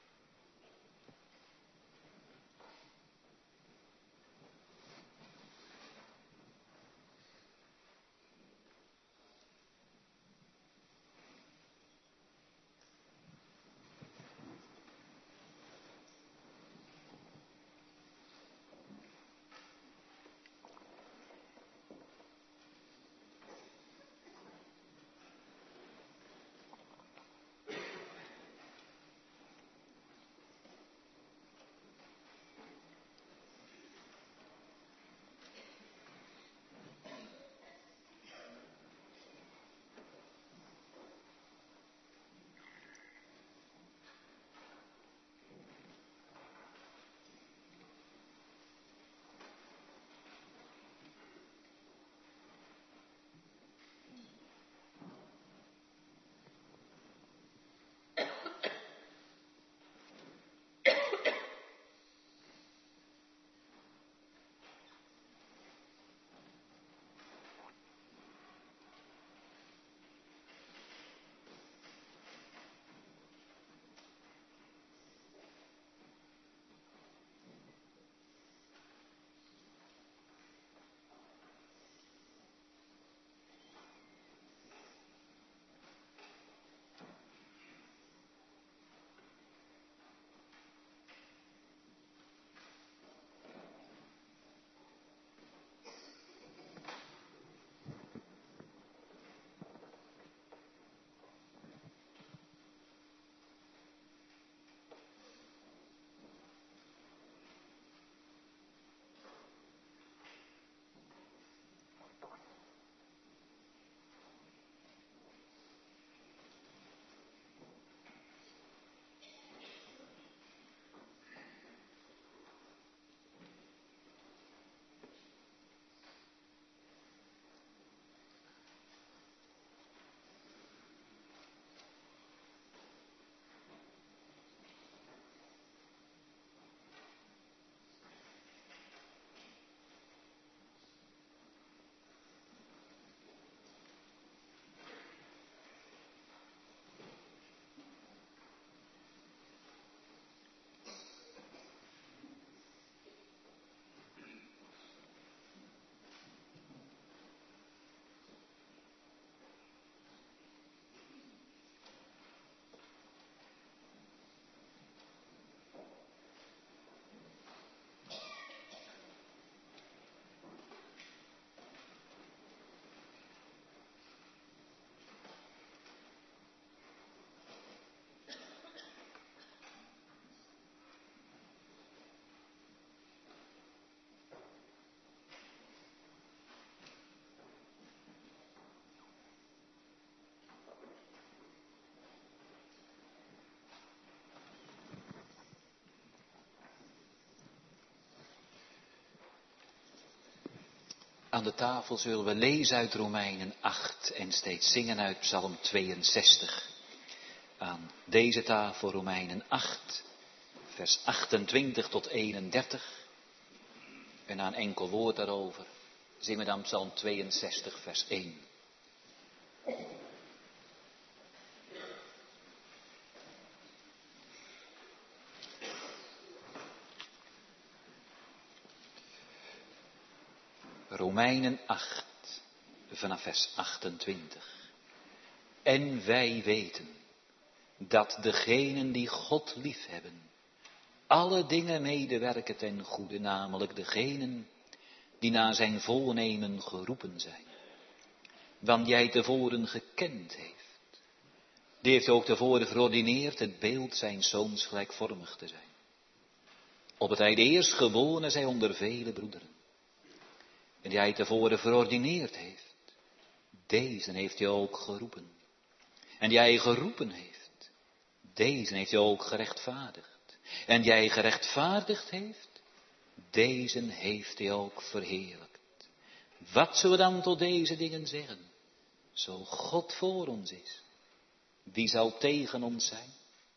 Aan de tafel zullen we lezen uit Romeinen 8 en steeds zingen uit Psalm 62. Aan deze tafel Romeinen 8, vers 28 tot 31. En na een enkel woord daarover zingen we dan Psalm 62, vers 1. Romeinen 8, vanaf vers 28. En wij weten dat degenen die God liefhebben, alle dingen medewerken ten goede, namelijk degenen die naar zijn voornemen geroepen zijn. Want jij tevoren gekend heeft, die heeft ook tevoren verordineerd het beeld zijn zoons gelijkvormig te zijn. Opdat hij de eerstgeborene zij onder vele broederen. En die hij tevoren verordineerd heeft, deze heeft hij ook geroepen. En die hij geroepen heeft, deze heeft hij ook gerechtvaardigd. En die hij gerechtvaardigd heeft, deze heeft hij ook verheerlijkt. Wat zullen we dan tot deze dingen zeggen? Zo God voor ons is, wie zal tegen ons zijn?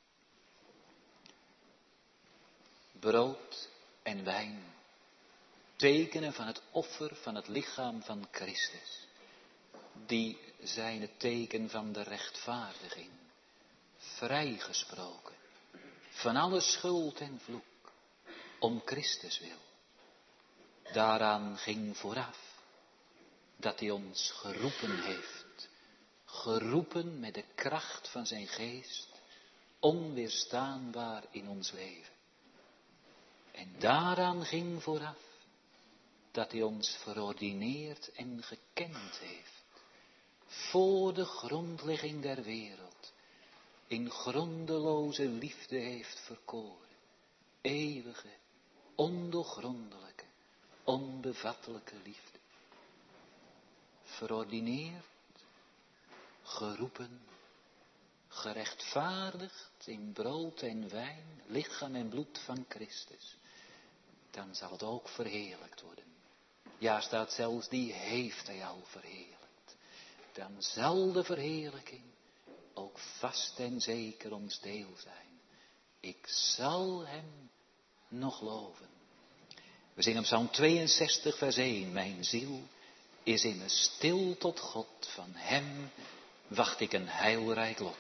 Brood en wijn, tekenen van het offer van het lichaam van Christus. Die zijn het teken van de rechtvaardiging, vrijgesproken van alle schuld en vloek, om Christus wil. Daaraan ging vooraf dat hij ons geroepen heeft, geroepen met de kracht van zijn geest, onweerstaanbaar in ons leven. En daaraan ging vooraf dat hij ons verordineerd en gekend heeft, voor de grondlegging der wereld, in grondeloze liefde heeft verkoren, eeuwige, ondoorgrondelijke, onbevattelijke liefde. Verordineerd, geroepen, gerechtvaardigd in brood en wijn, lichaam en bloed van Christus, dan zal het ook verheerlijkt worden. Ja, staat zelfs, die heeft hij al verheerlijkt. Dan zal de verheerlijking ook vast en zeker ons deel zijn. Ik zal hem nog loven. We zingen Psalm 62 vers 1. Mijn ziel is immers stil tot God. Van hem wacht ik een heilrijk lot.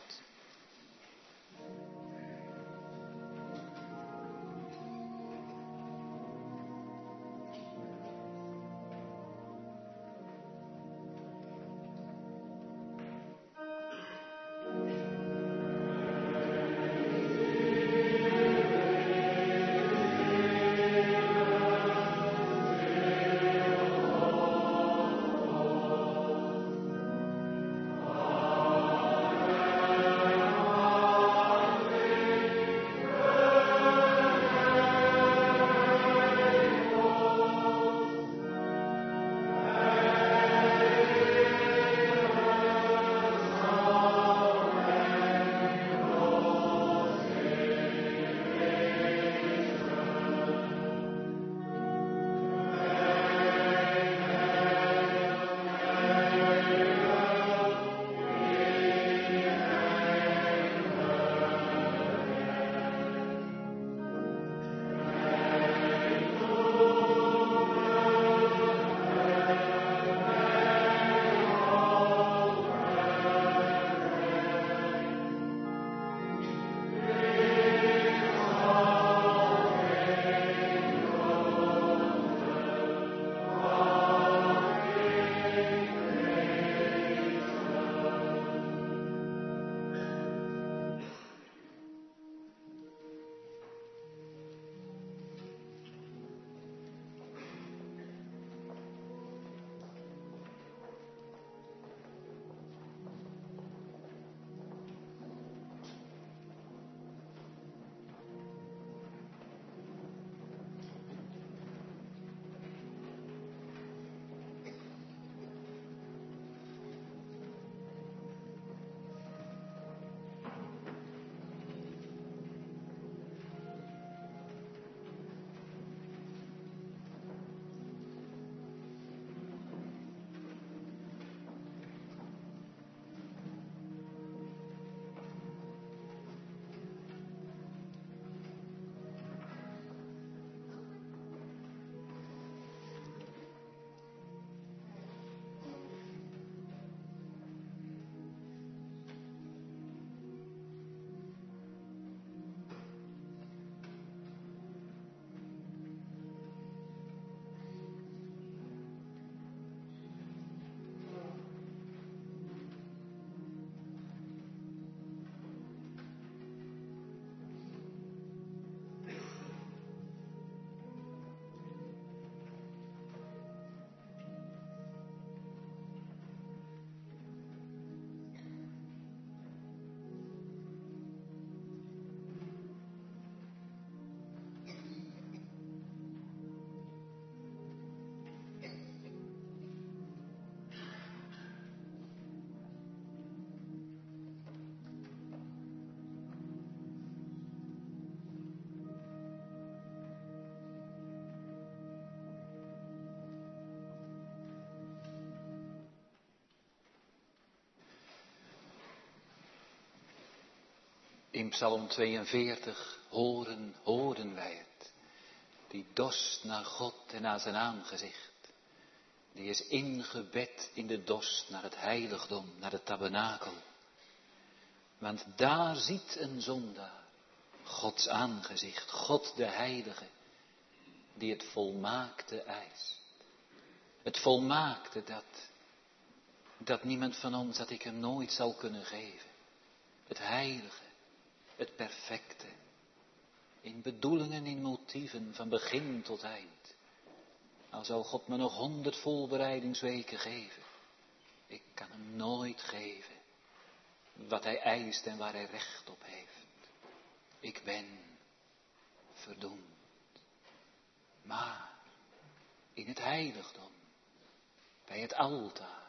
In Psalm 42 horen wij het. Die dorst naar God en naar zijn aangezicht. Die is ingebed in de dorst naar het heiligdom, naar het tabernakel. Want daar ziet een zondaar Gods aangezicht, God de Heilige, die het volmaakte eist. Het volmaakte dat niemand van ons, dat ik hem nooit zal kunnen geven. Het heilige, het perfecte. In bedoelingen, in motieven, van begin tot eind. Al zou God me nog 100 voorbereidingsweken geven. Ik kan hem nooit geven wat hij eist en waar hij recht op heeft. Ik ben verdoemd. Maar in het heiligdom, bij het altaar,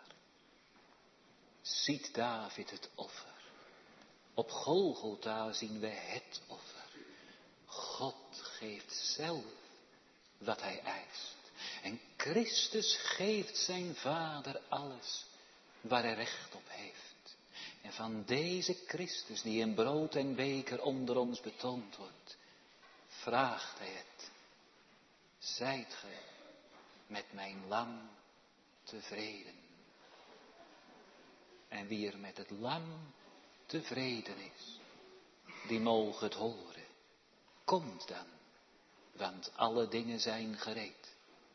ziet David het offer. Op Golgotha zien we het offer. God geeft zelf wat hij eist. En Christus geeft zijn Vader alles waar hij recht op heeft. En van deze Christus die in brood en beker onder ons betoond wordt, vraagt hij het. Zijt ge met mijn lam tevreden? En wie er met het lam tevreden is, die mogen het horen. Komt dan, want alle dingen zijn gereed.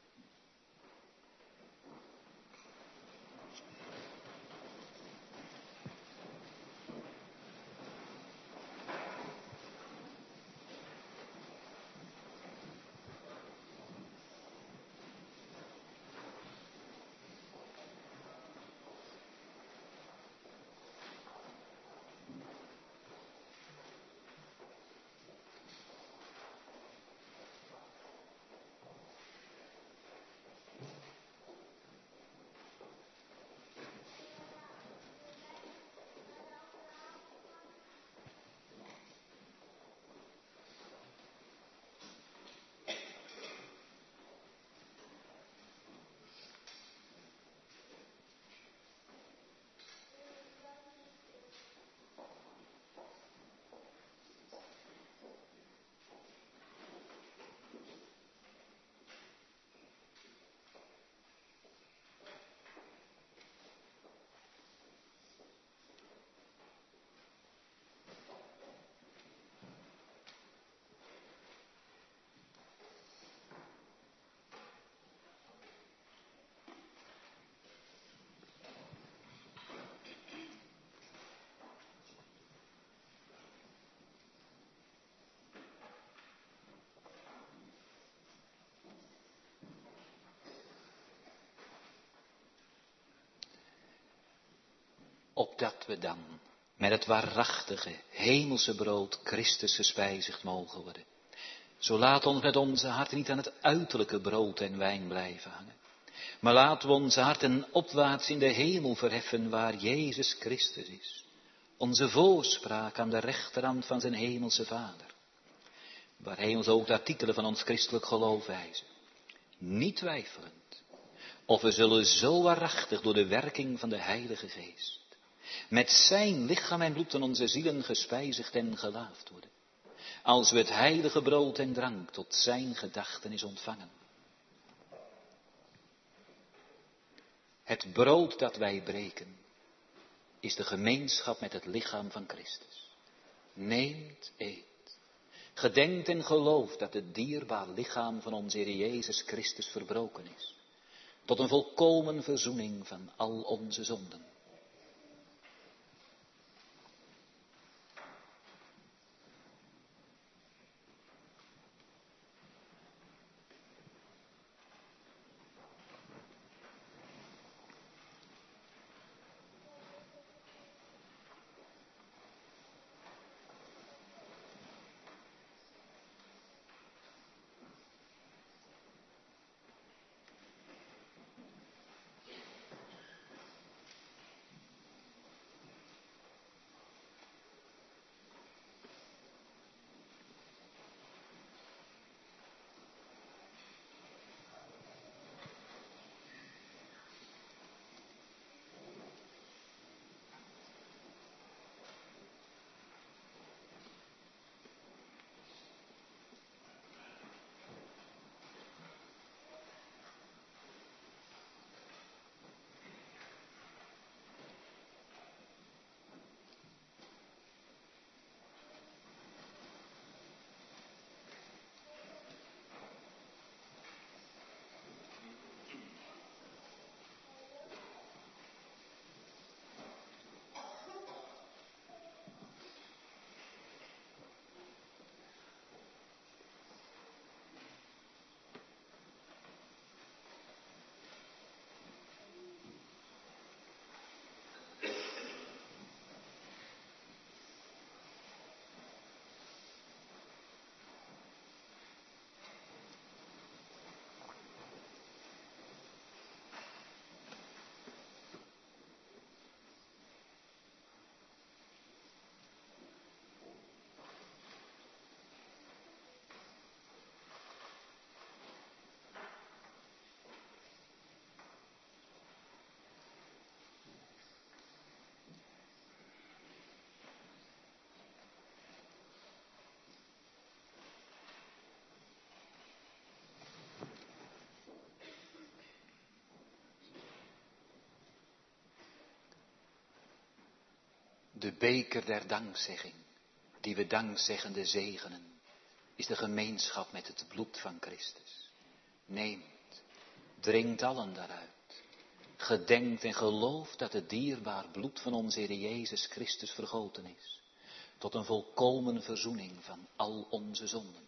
Opdat we dan met het waarachtige hemelse brood Christus gespijzigd mogen worden. Zo laat ons met onze harten niet aan het uiterlijke brood en wijn blijven hangen. Maar laten we onze harten opwaarts in de hemel verheffen waar Jezus Christus is. Onze voorspraak aan de rechterhand van zijn hemelse Vader. Waar hij ons ook de artikelen van ons christelijk geloof wijzen. Niet twijfelend of we zullen zo waarachtig door de werking van de Heilige Geest met zijn lichaam en bloed aan onze zielen gespijzigd en gelaafd worden. Als we het heilige brood en drank tot zijn gedachtenis ontvangen. Het brood dat wij breken is de gemeenschap met het lichaam van Christus. Neemt, eet. Gedenkt en gelooft dat het dierbaar lichaam van onze Heer Jezus Christus verbroken is. Tot een volkomen verzoening van al onze zonden. De beker der dankzegging, die we dankzeggende zegenen, is de gemeenschap met het bloed van Christus. Neemt, drinkt allen daaruit. Gedenkt en gelooft dat het dierbaar bloed van onze Heer Jezus Christus vergoten is. Tot een volkomen verzoening van al onze zonden.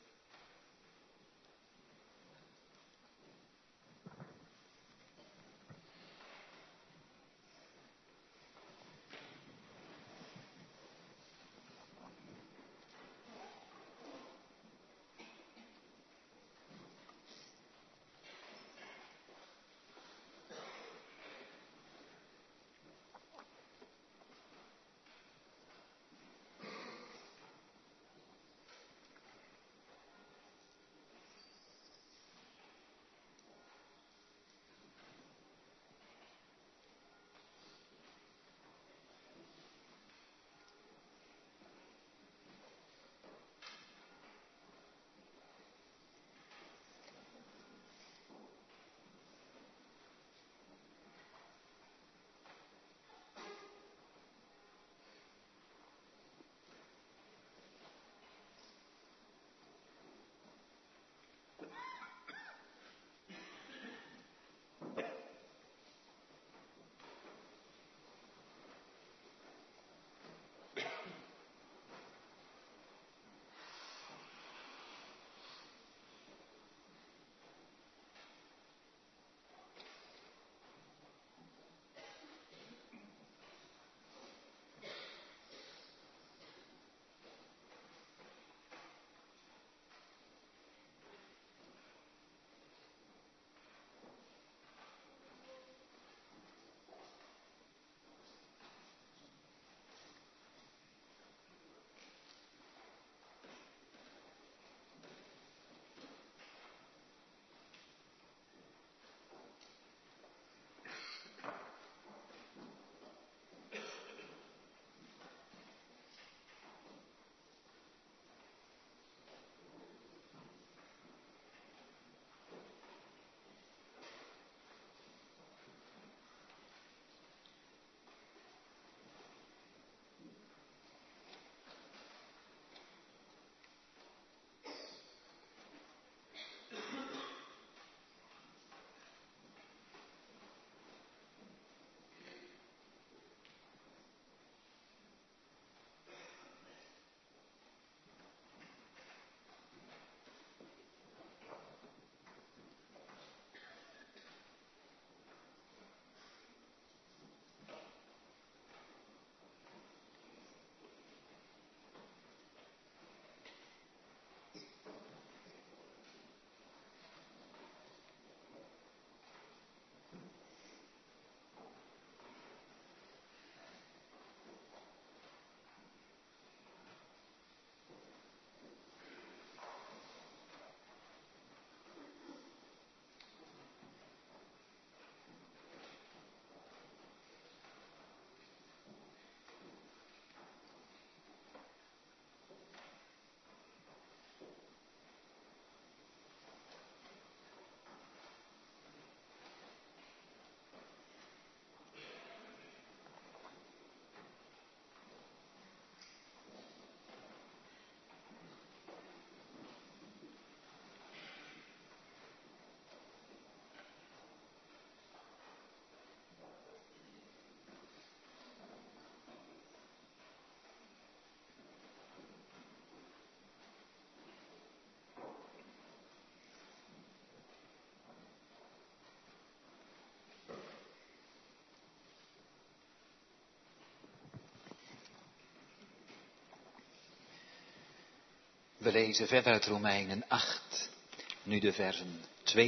We lezen verder uit Romeinen 8, nu de versen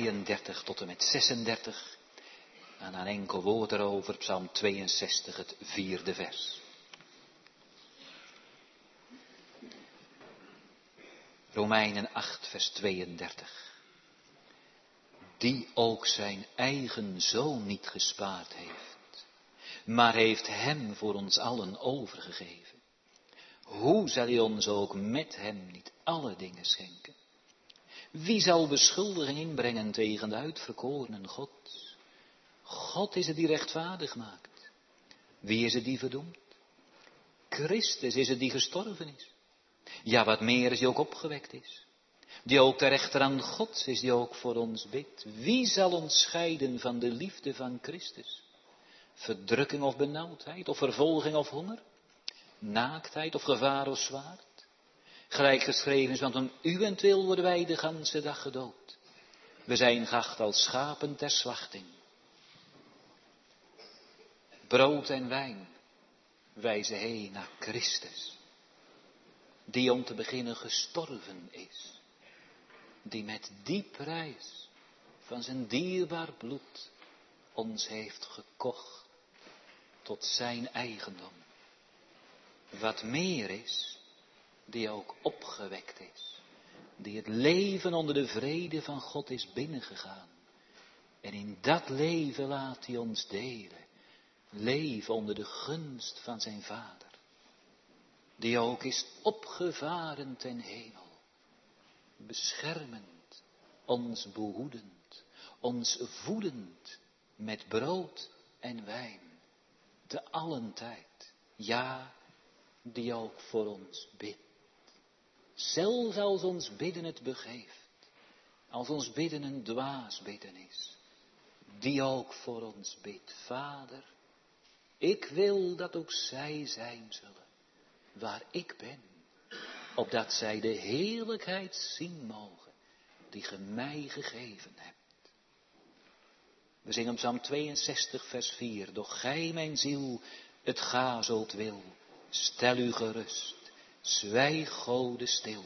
32 tot en met 36. En een enkel woord erover, Psalm 62, het 4e vers. Romeinen 8, vers 32. Die ook zijn eigen zoon niet gespaard heeft, maar heeft hem voor ons allen overgegeven. Hoe zal hij ons ook met hem niet alle dingen schenken? Wie zal beschuldiging inbrengen tegen de uitverkorenen God? God is het die rechtvaardig maakt. Wie is het die verdoemt? Christus is het die gestorven is. Ja, wat meer is, die ook opgewekt is. Die ook ter rechterhand Gods is, die ook voor ons bidt. Wie zal ons scheiden van de liefde van Christus? Verdrukking of benauwdheid, of vervolging of honger? Naaktheid of gevaar of zwaard? Gelijk geschreven is, want om uwentwil worden wij de ganse dag gedood. We zijn geacht als schapen ter slachting. Brood en wijn wijzen heen naar Christus, die om te beginnen gestorven is, die met die prijs van zijn dierbaar bloed ons heeft gekocht tot zijn eigendom. Wat meer is, die ook opgewekt is, die het leven onder de vrede van God is binnengegaan. En in dat leven laat hij ons delen, leven onder de gunst van zijn Vader. Die ook is opgevaren ten hemel, beschermend, ons behoedend, ons voedend met brood en wijn, te allen tijd. Ja, die ook voor ons bidt. Zelfs als ons bidden het begeeft, als ons bidden een dwaas bidden is, die ook voor ons bidt. Vader, ik wil dat ook zij zijn zullen waar ik ben, opdat zij de heerlijkheid zien mogen die ge mij gegeven hebt. We zingen Psalm 62 vers 4. Doch gij mijn ziel het gazelt wil, stel u gerust, zwijg Gode stil.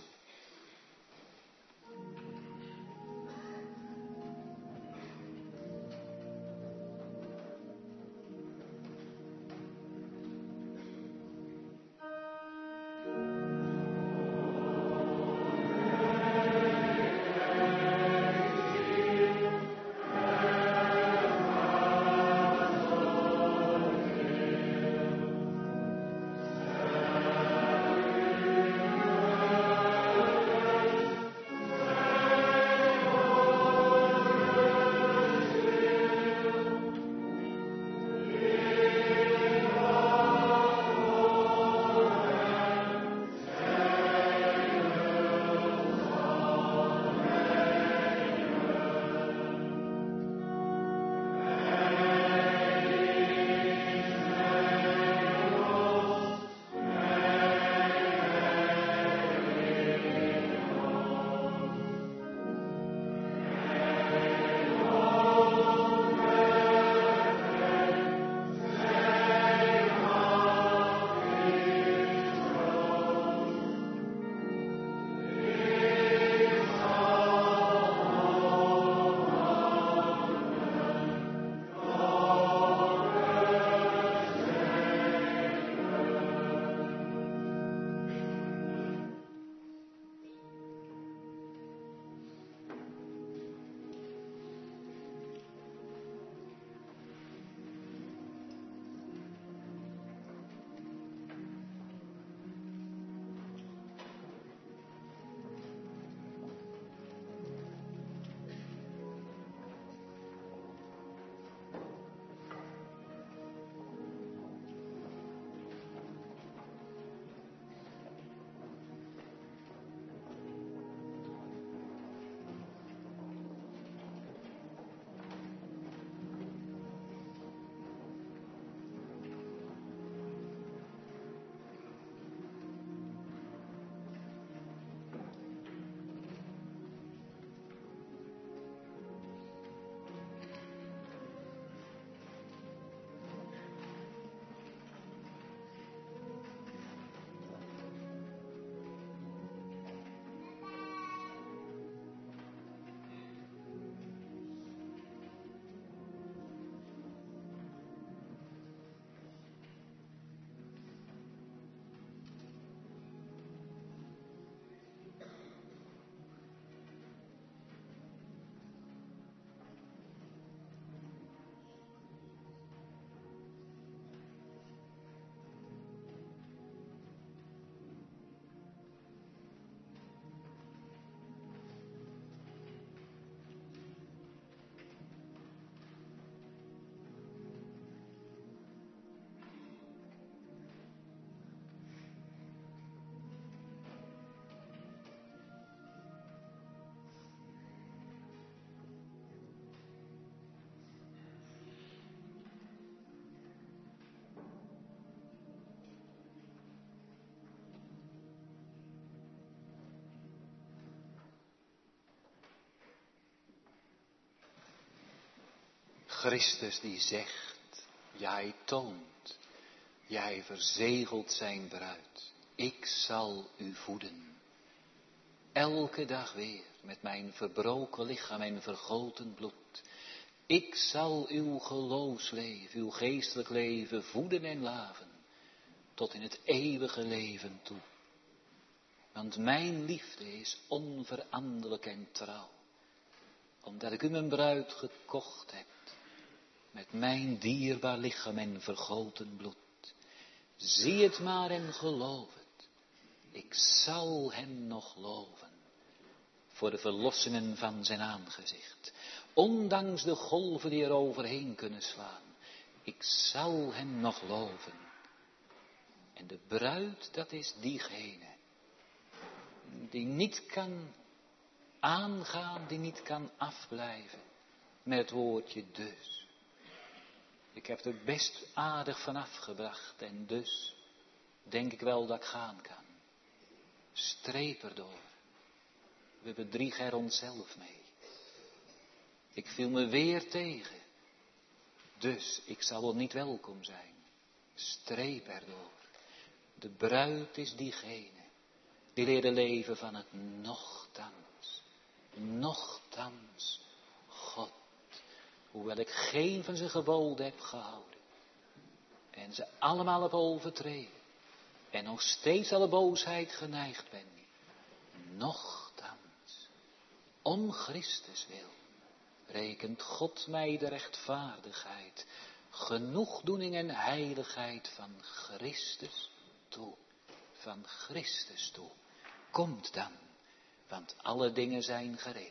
Christus die zegt, jij toont, jij verzegelt zijn bruid. Ik zal u voeden. Elke dag weer met mijn verbroken lichaam en vergoten bloed. Ik zal uw geloofsleven, uw geestelijk leven voeden en laven. Tot in het eeuwige leven toe. Want mijn liefde is onveranderlijk en trouw. Omdat ik u mijn bruid gekocht heb. Met mijn dierbaar lichaam en vergoten bloed. Zie het maar en geloof het. Ik zal hem nog loven. Voor de verlossingen van zijn aangezicht. Ondanks de golven die er overheen kunnen slaan. Ik zal hem nog loven. En de bruid, dat is diegene. Die niet kan aangaan, die niet kan afblijven. Met het woordje dus. Ik heb er best aardig van afgebracht. En dus denk ik wel dat ik gaan kan. Streep erdoor. We bedriegen er onszelf mee. Ik viel me weer tegen. Dus ik zal wel niet welkom zijn. Streep erdoor. De bruid is diegene. Die leerde leven van het nochtans. Nochtans. God. Hoewel ik geen van zijn geboden heb gehouden. En ze allemaal heb overtreden. En nog steeds alle boosheid geneigd ben. Nochtans. Om Christus wil. Rekent God mij de rechtvaardigheid. Genoegdoening en heiligheid van Christus toe. Van Christus toe. Komt dan. Want alle dingen zijn gereed.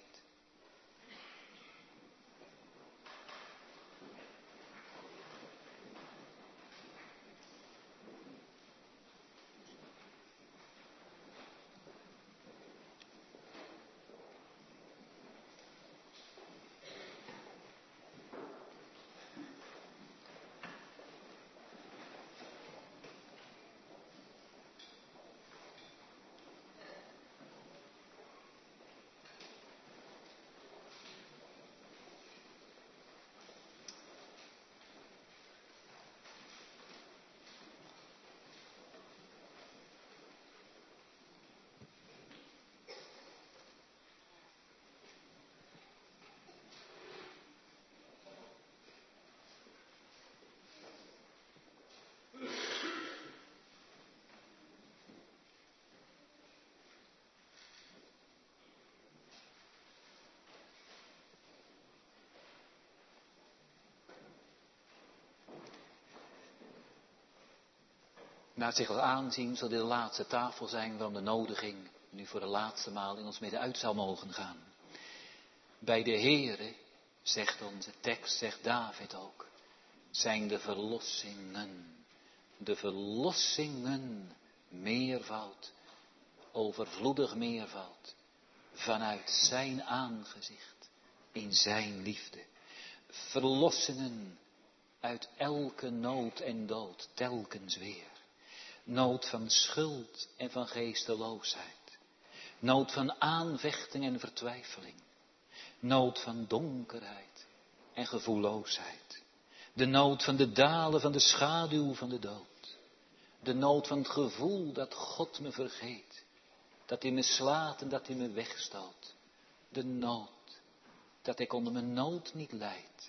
Na het zich wel aanzien zal dit de laatste tafel zijn waarom de nodiging nu voor de laatste maal in ons midden uit zal mogen gaan. Bij de Heere, zegt onze tekst, zegt David ook, zijn de verlossingen meervoud, overvloedig meervoud, vanuit zijn aangezicht, in zijn liefde. Verlossingen uit elke nood en dood, telkens weer. Nood van schuld en van geesteloosheid. Nood van aanvechting en vertwijfeling. Nood van donkerheid en gevoelloosheid. De nood van de dalen van de schaduw van de dood. De nood van het gevoel dat God me vergeet. Dat hij me slaat en dat hij me wegstoot. De nood dat ik onder mijn nood niet lijd.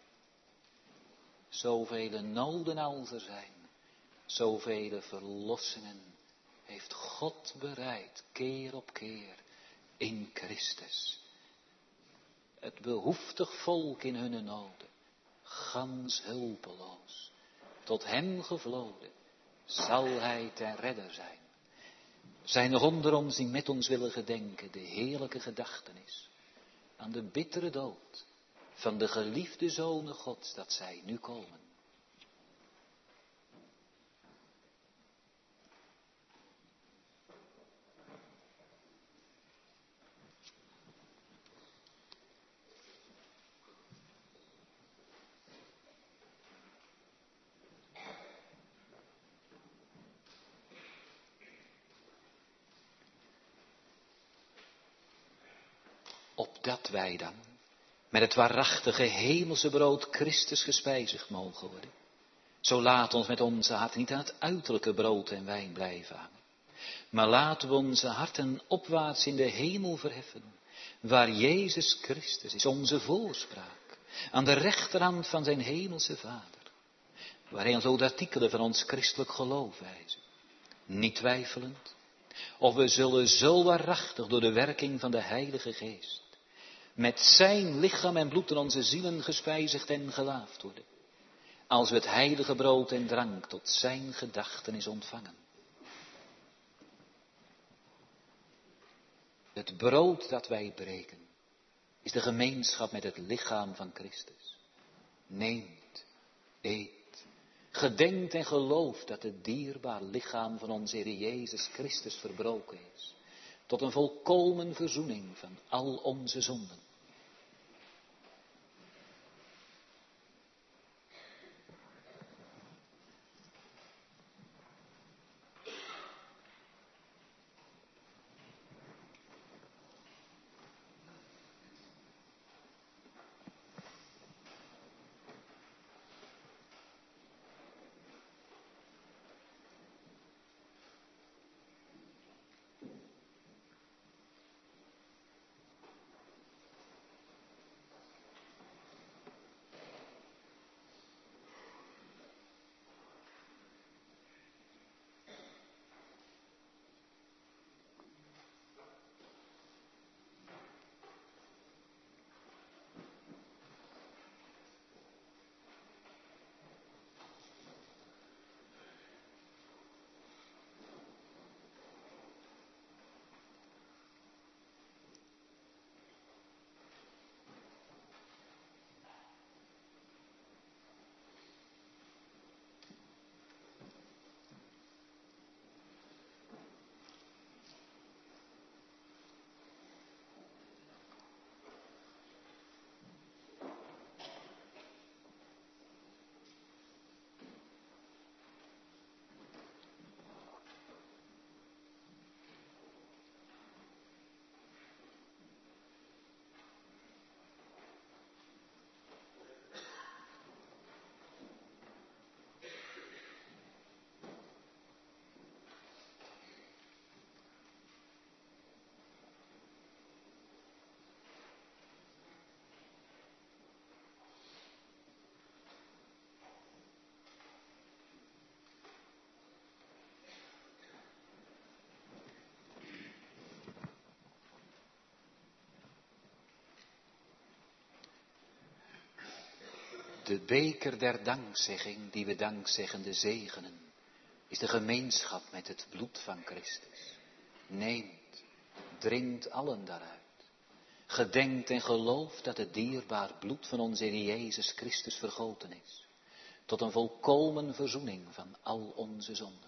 Zoveel noden als er zijn. Zoveel verlossingen heeft God bereid, keer op keer, in Christus. Het behoeftig volk in hun noden, gans hulpeloos, tot hem gevloden, zal hij ten redder zijn. Zijn er onder ons die met ons willen gedenken, de heerlijke gedachtenis aan de bittere dood van de geliefde zonen Gods, dat zij nu komen. Opdat wij dan met het waarachtige hemelse brood Christus gespijzigd mogen worden. Zo laat ons met onze harten niet aan het uiterlijke brood en wijn blijven hangen. Maar laten we onze harten opwaarts in de hemel verheffen, waar Jezus Christus is, onze voorspraak, aan de rechterhand van zijn hemelse Vader, waar hij ons ook de artikelen van ons christelijk geloof wijzen. Niet twijfelend, of we zullen zo waarachtig door de werking van de Heilige Geest, met zijn lichaam en bloed in onze zielen gespijzigd en gelaafd worden, als we het heilige brood en drank tot zijn gedachtenis ontvangen. Het brood dat wij breken, is de gemeenschap met het lichaam van Christus. Neemt, eet, gedenkt en gelooft dat het dierbaar lichaam van onze Heer Jezus Christus verbroken is, tot een volkomen verzoening van al onze zonden. De beker der dankzegging, die we dankzeggende zegenen, is de gemeenschap met het bloed van Christus. Neemt, drinkt allen daaruit. Gedenkt en gelooft dat het dierbaar bloed van onze Heer Jezus Christus vergoten is, tot een volkomen verzoening van al onze zonden.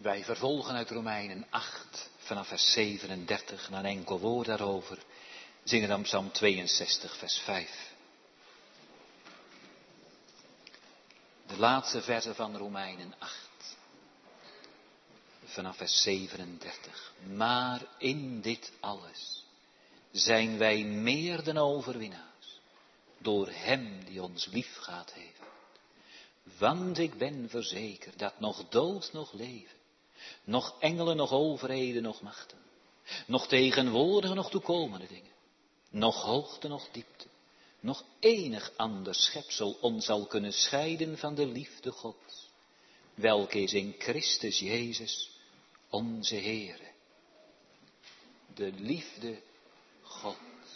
Wij vervolgen uit Romeinen 8 vanaf vers 37 naar een enkel woord daarover. Zingen dan Psalm 62 vers 5. De laatste verse van Romeinen 8. Vanaf vers 37. Maar in dit alles zijn wij meer dan overwinnaars. Door hem die ons liefgehad heeft. Want ik ben verzekerd dat nog dood, nog leven, nog engelen, nog overheden, nog machten, nog tegenwoordige, nog toekomende dingen, nog hoogte, nog diepte, nog enig ander schepsel ons zal kunnen scheiden van de liefde Gods, welke is in Christus Jezus, onze Heere. De liefde Gods,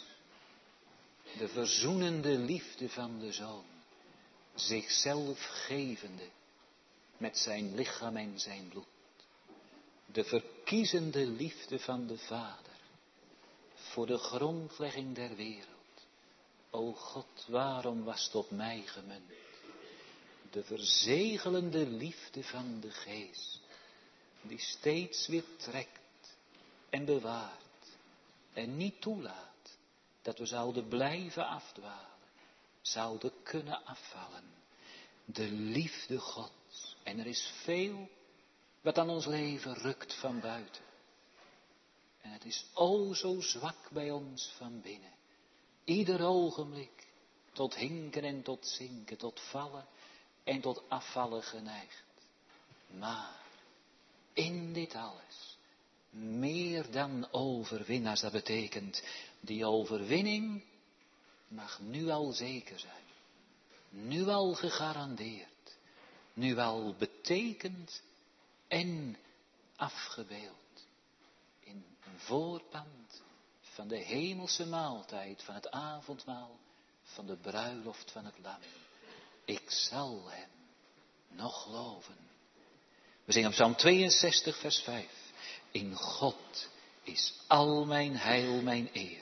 de verzoenende liefde van de Zoon, zichzelf gevende met zijn lichaam en zijn bloed. De verkiezende liefde van de Vader voor de grondlegging der wereld. O God, waarom was het op mij gemunt? De verzegelende liefde van de Geest, die steeds weer trekt en bewaart en niet toelaat dat we zouden blijven afdwalen, zouden kunnen afvallen. De liefde Gods. En er is veel wat aan ons leven rukt van buiten. En het is o zo zwak bij ons van binnen. Ieder ogenblik tot hinken en tot zinken, tot vallen en tot afvallen geneigd. Maar in dit alles, meer dan overwinnaars, dat betekent, die overwinning mag nu al zeker zijn. Nu al gegarandeerd. Nu al betekend en afgebeeld. In een voorpand van de hemelse maaltijd, van het avondmaal, van de bruiloft van het lam. Ik zal hem nog geloven. We zingen Psalm 62 vers 5. In God is al mijn heil, mijn eer.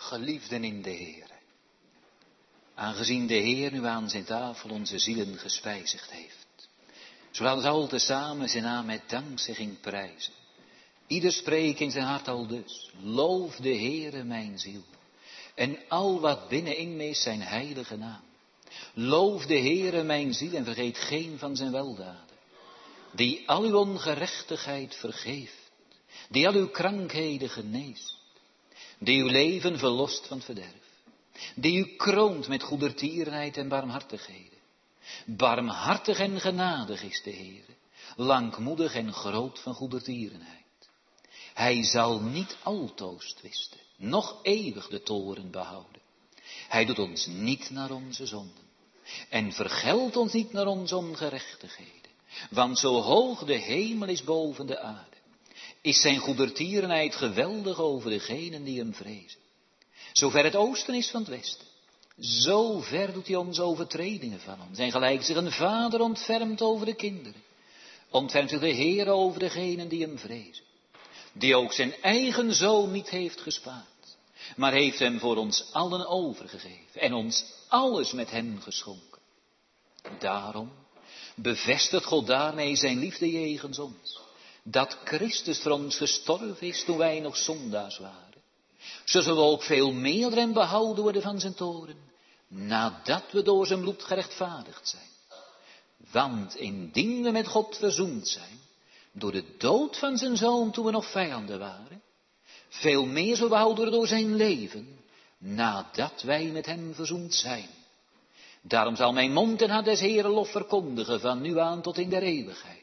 Geliefden in de Heere, aangezien de Heer nu aan zijn tafel onze zielen gespijzigd heeft, zo laten we al tezamen zijn naam met dankzegging prijzen. Ieder spreekt in zijn hart al dus, loof de Heere mijn ziel, en al wat binnenin me is zijn heilige naam. Loof de Heere mijn ziel en vergeet geen van zijn weldaden, die al uw ongerechtigheid vergeeft, die al uw krankheden geneest, die uw leven verlost van het verderf, die u kroont met goedertierenheid en barmhartigheden. Barmhartig en genadig is de Heere, langmoedig en groot van goedertierenheid. Hij zal niet altoos twisten, noch eeuwig de toorn behouden. Hij doet ons niet naar onze zonden en vergeldt ons niet naar onze ongerechtigheden. Want zo hoog de hemel is boven de aarde, is zijn goedertierenheid geweldig over degenen die hem vrezen. Zover het oosten is van het westen, zo ver doet hij onze overtredingen van ons. En gelijk zich een vader ontfermt over de kinderen, ontfermt zich de Heer over degenen die hem vrezen. Die ook zijn eigen zoon niet heeft gespaard, maar heeft hem voor ons allen overgegeven en ons alles met hem geschonken. Daarom bevestigt God daarmee zijn liefde jegens ons, dat Christus voor ons gestorven is toen wij nog zondaars waren. Zo zullen we ook veel meer en behouden worden van zijn toorn, nadat we door zijn bloed gerechtvaardigd zijn. Want indien we met God verzoend zijn, door de dood van zijn zoon toen we nog vijanden waren, veel meer zullen we behouden worden door zijn leven, nadat wij met hem verzoend zijn. Daarom zal mijn mond en hart des Heeren lof verkondigen, van nu aan tot in der eeuwigheid.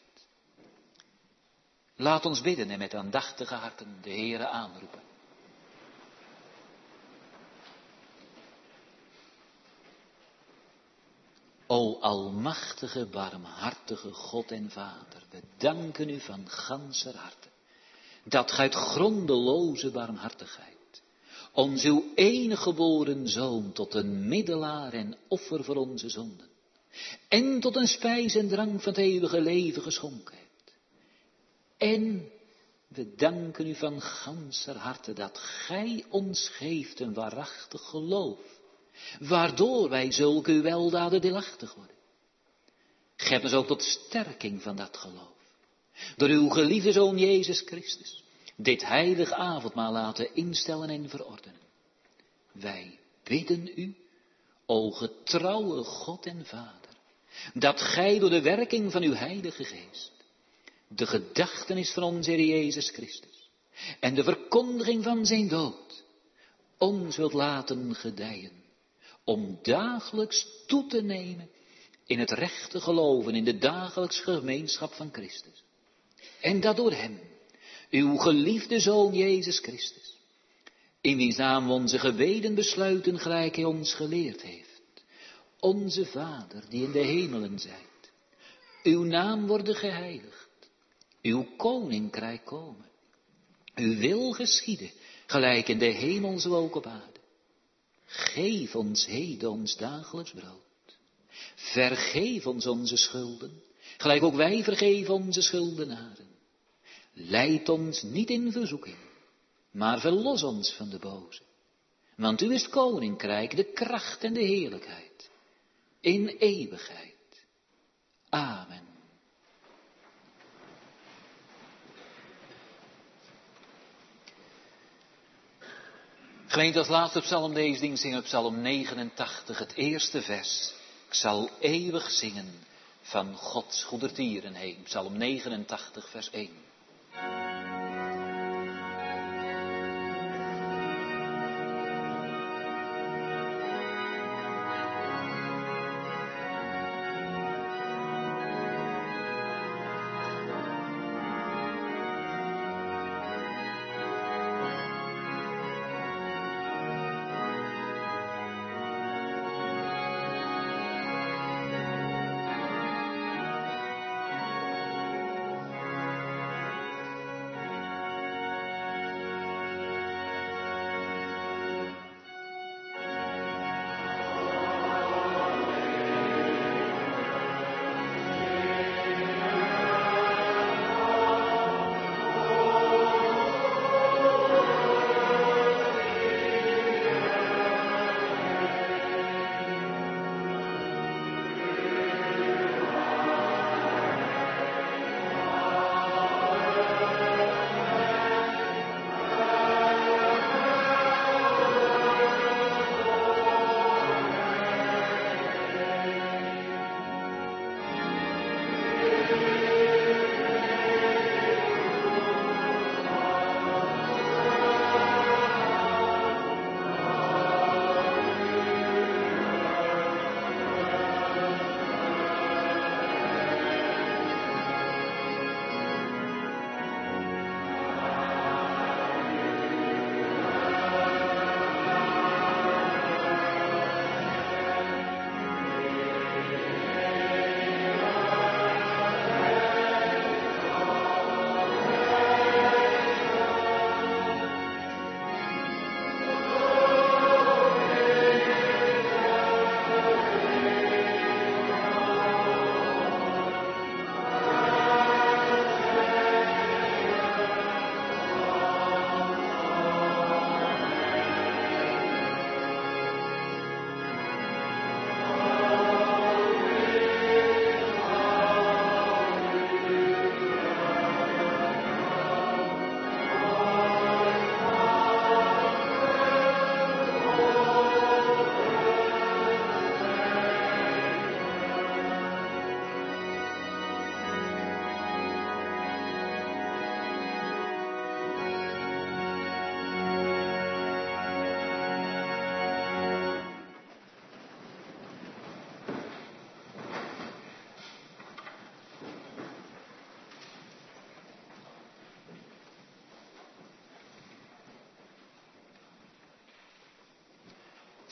Laat ons bidden en met aandachtige harten de Heere aanroepen. O almachtige, barmhartige God en Vader, we danken u van ganser harte, dat gij uit grondeloze barmhartigheid ons uw enige geboren Zoon tot een middelaar en offer voor onze zonden, en tot een spijs en drank van het eeuwige leven geschonken hebt. En we danken u van ganser harte dat gij ons geeft een waarachtig geloof, waardoor wij zulke uw weldaden deelachtig worden. Geef ons ook tot sterking van dat geloof, door uw geliefde Zoon Jezus Christus, dit heilig avondmaal laten instellen en verordenen. Wij bidden u, o getrouwe God en Vader, dat gij door de werking van uw heilige geest de gedachtenis van onze Heer Jezus Christus en de verkondiging van zijn dood ons wilt laten gedijen, om dagelijks toe te nemen in het rechte geloven, in de dagelijkse gemeenschap van Christus. En dat door hem, uw geliefde Zoon Jezus Christus, in wiens naam we onze gebeden besluiten gelijk hij ons geleerd heeft. Onze Vader die in de hemelen zijt, uw naam worden geheiligd, uw koninkrijk komen, uw wil geschieden, gelijk in de hemel zo ook op aarde. Geef ons heden ons dagelijks brood. Vergeef ons onze schulden, gelijk ook wij vergeven onze schuldenaren. Leid ons niet in verzoeking, maar verlos ons van de boze. Want u is het koninkrijk, de kracht en de heerlijkheid, in eeuwigheid. Amen. Gemeente, als laatste psalm deze dienst zingen we psalm 89, het eerste vers. Ik zal eeuwig zingen van Gods goedertierenheid. Psalm 89, vers 1.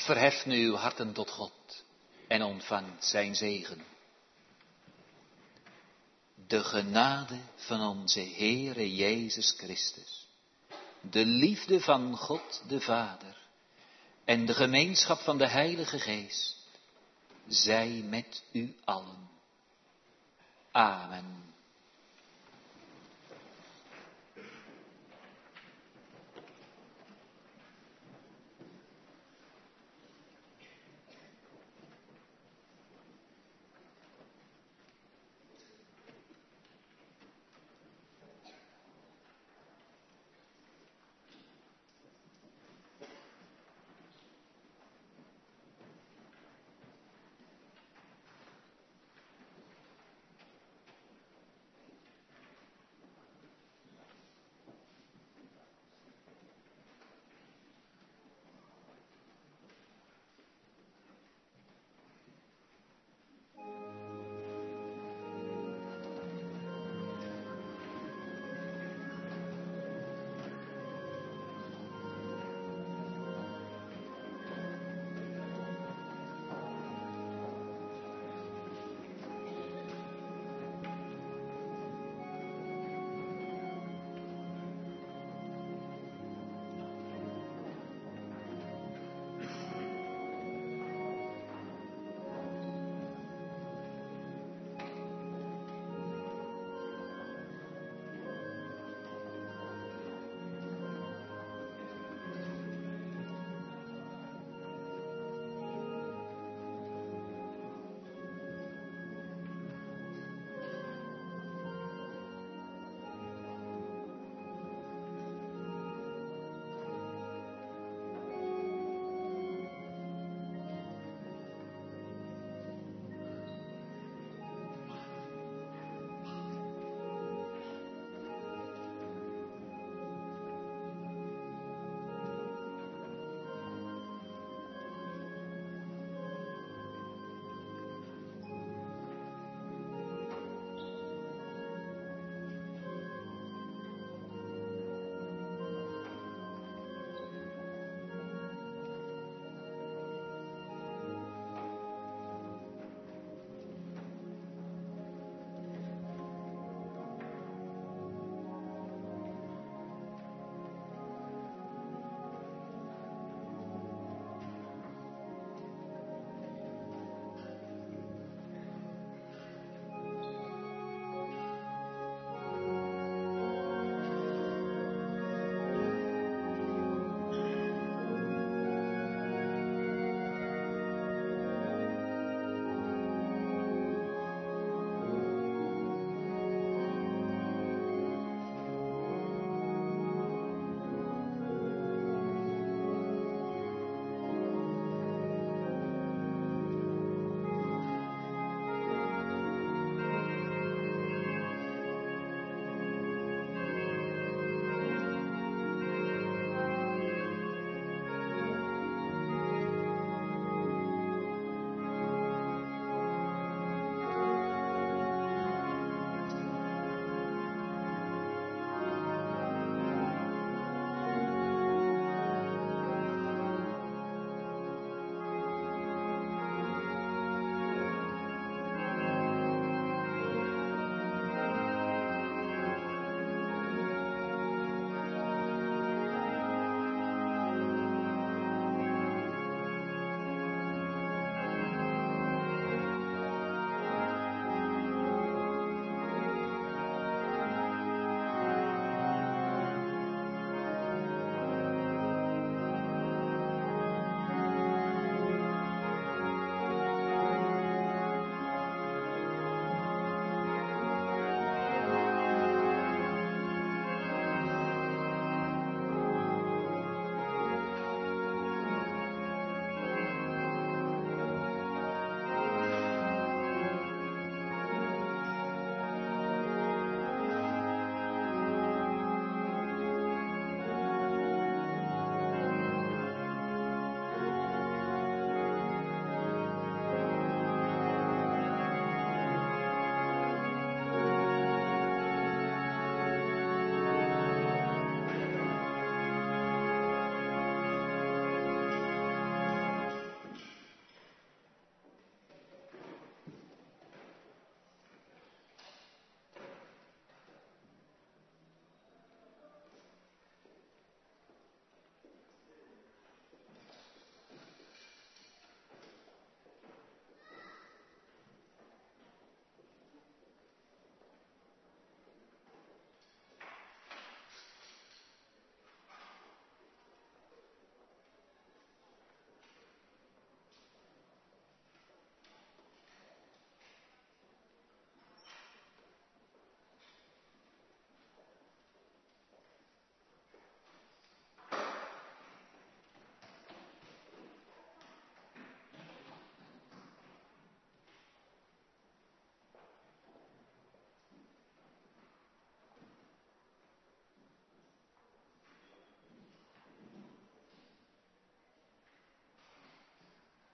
Verheft nu uw harten tot God en ontvangt zijn zegen. De genade van onze Heere Jezus Christus, de liefde van God de Vader en de gemeenschap van de Heilige Geest, zij met u allen. Amen.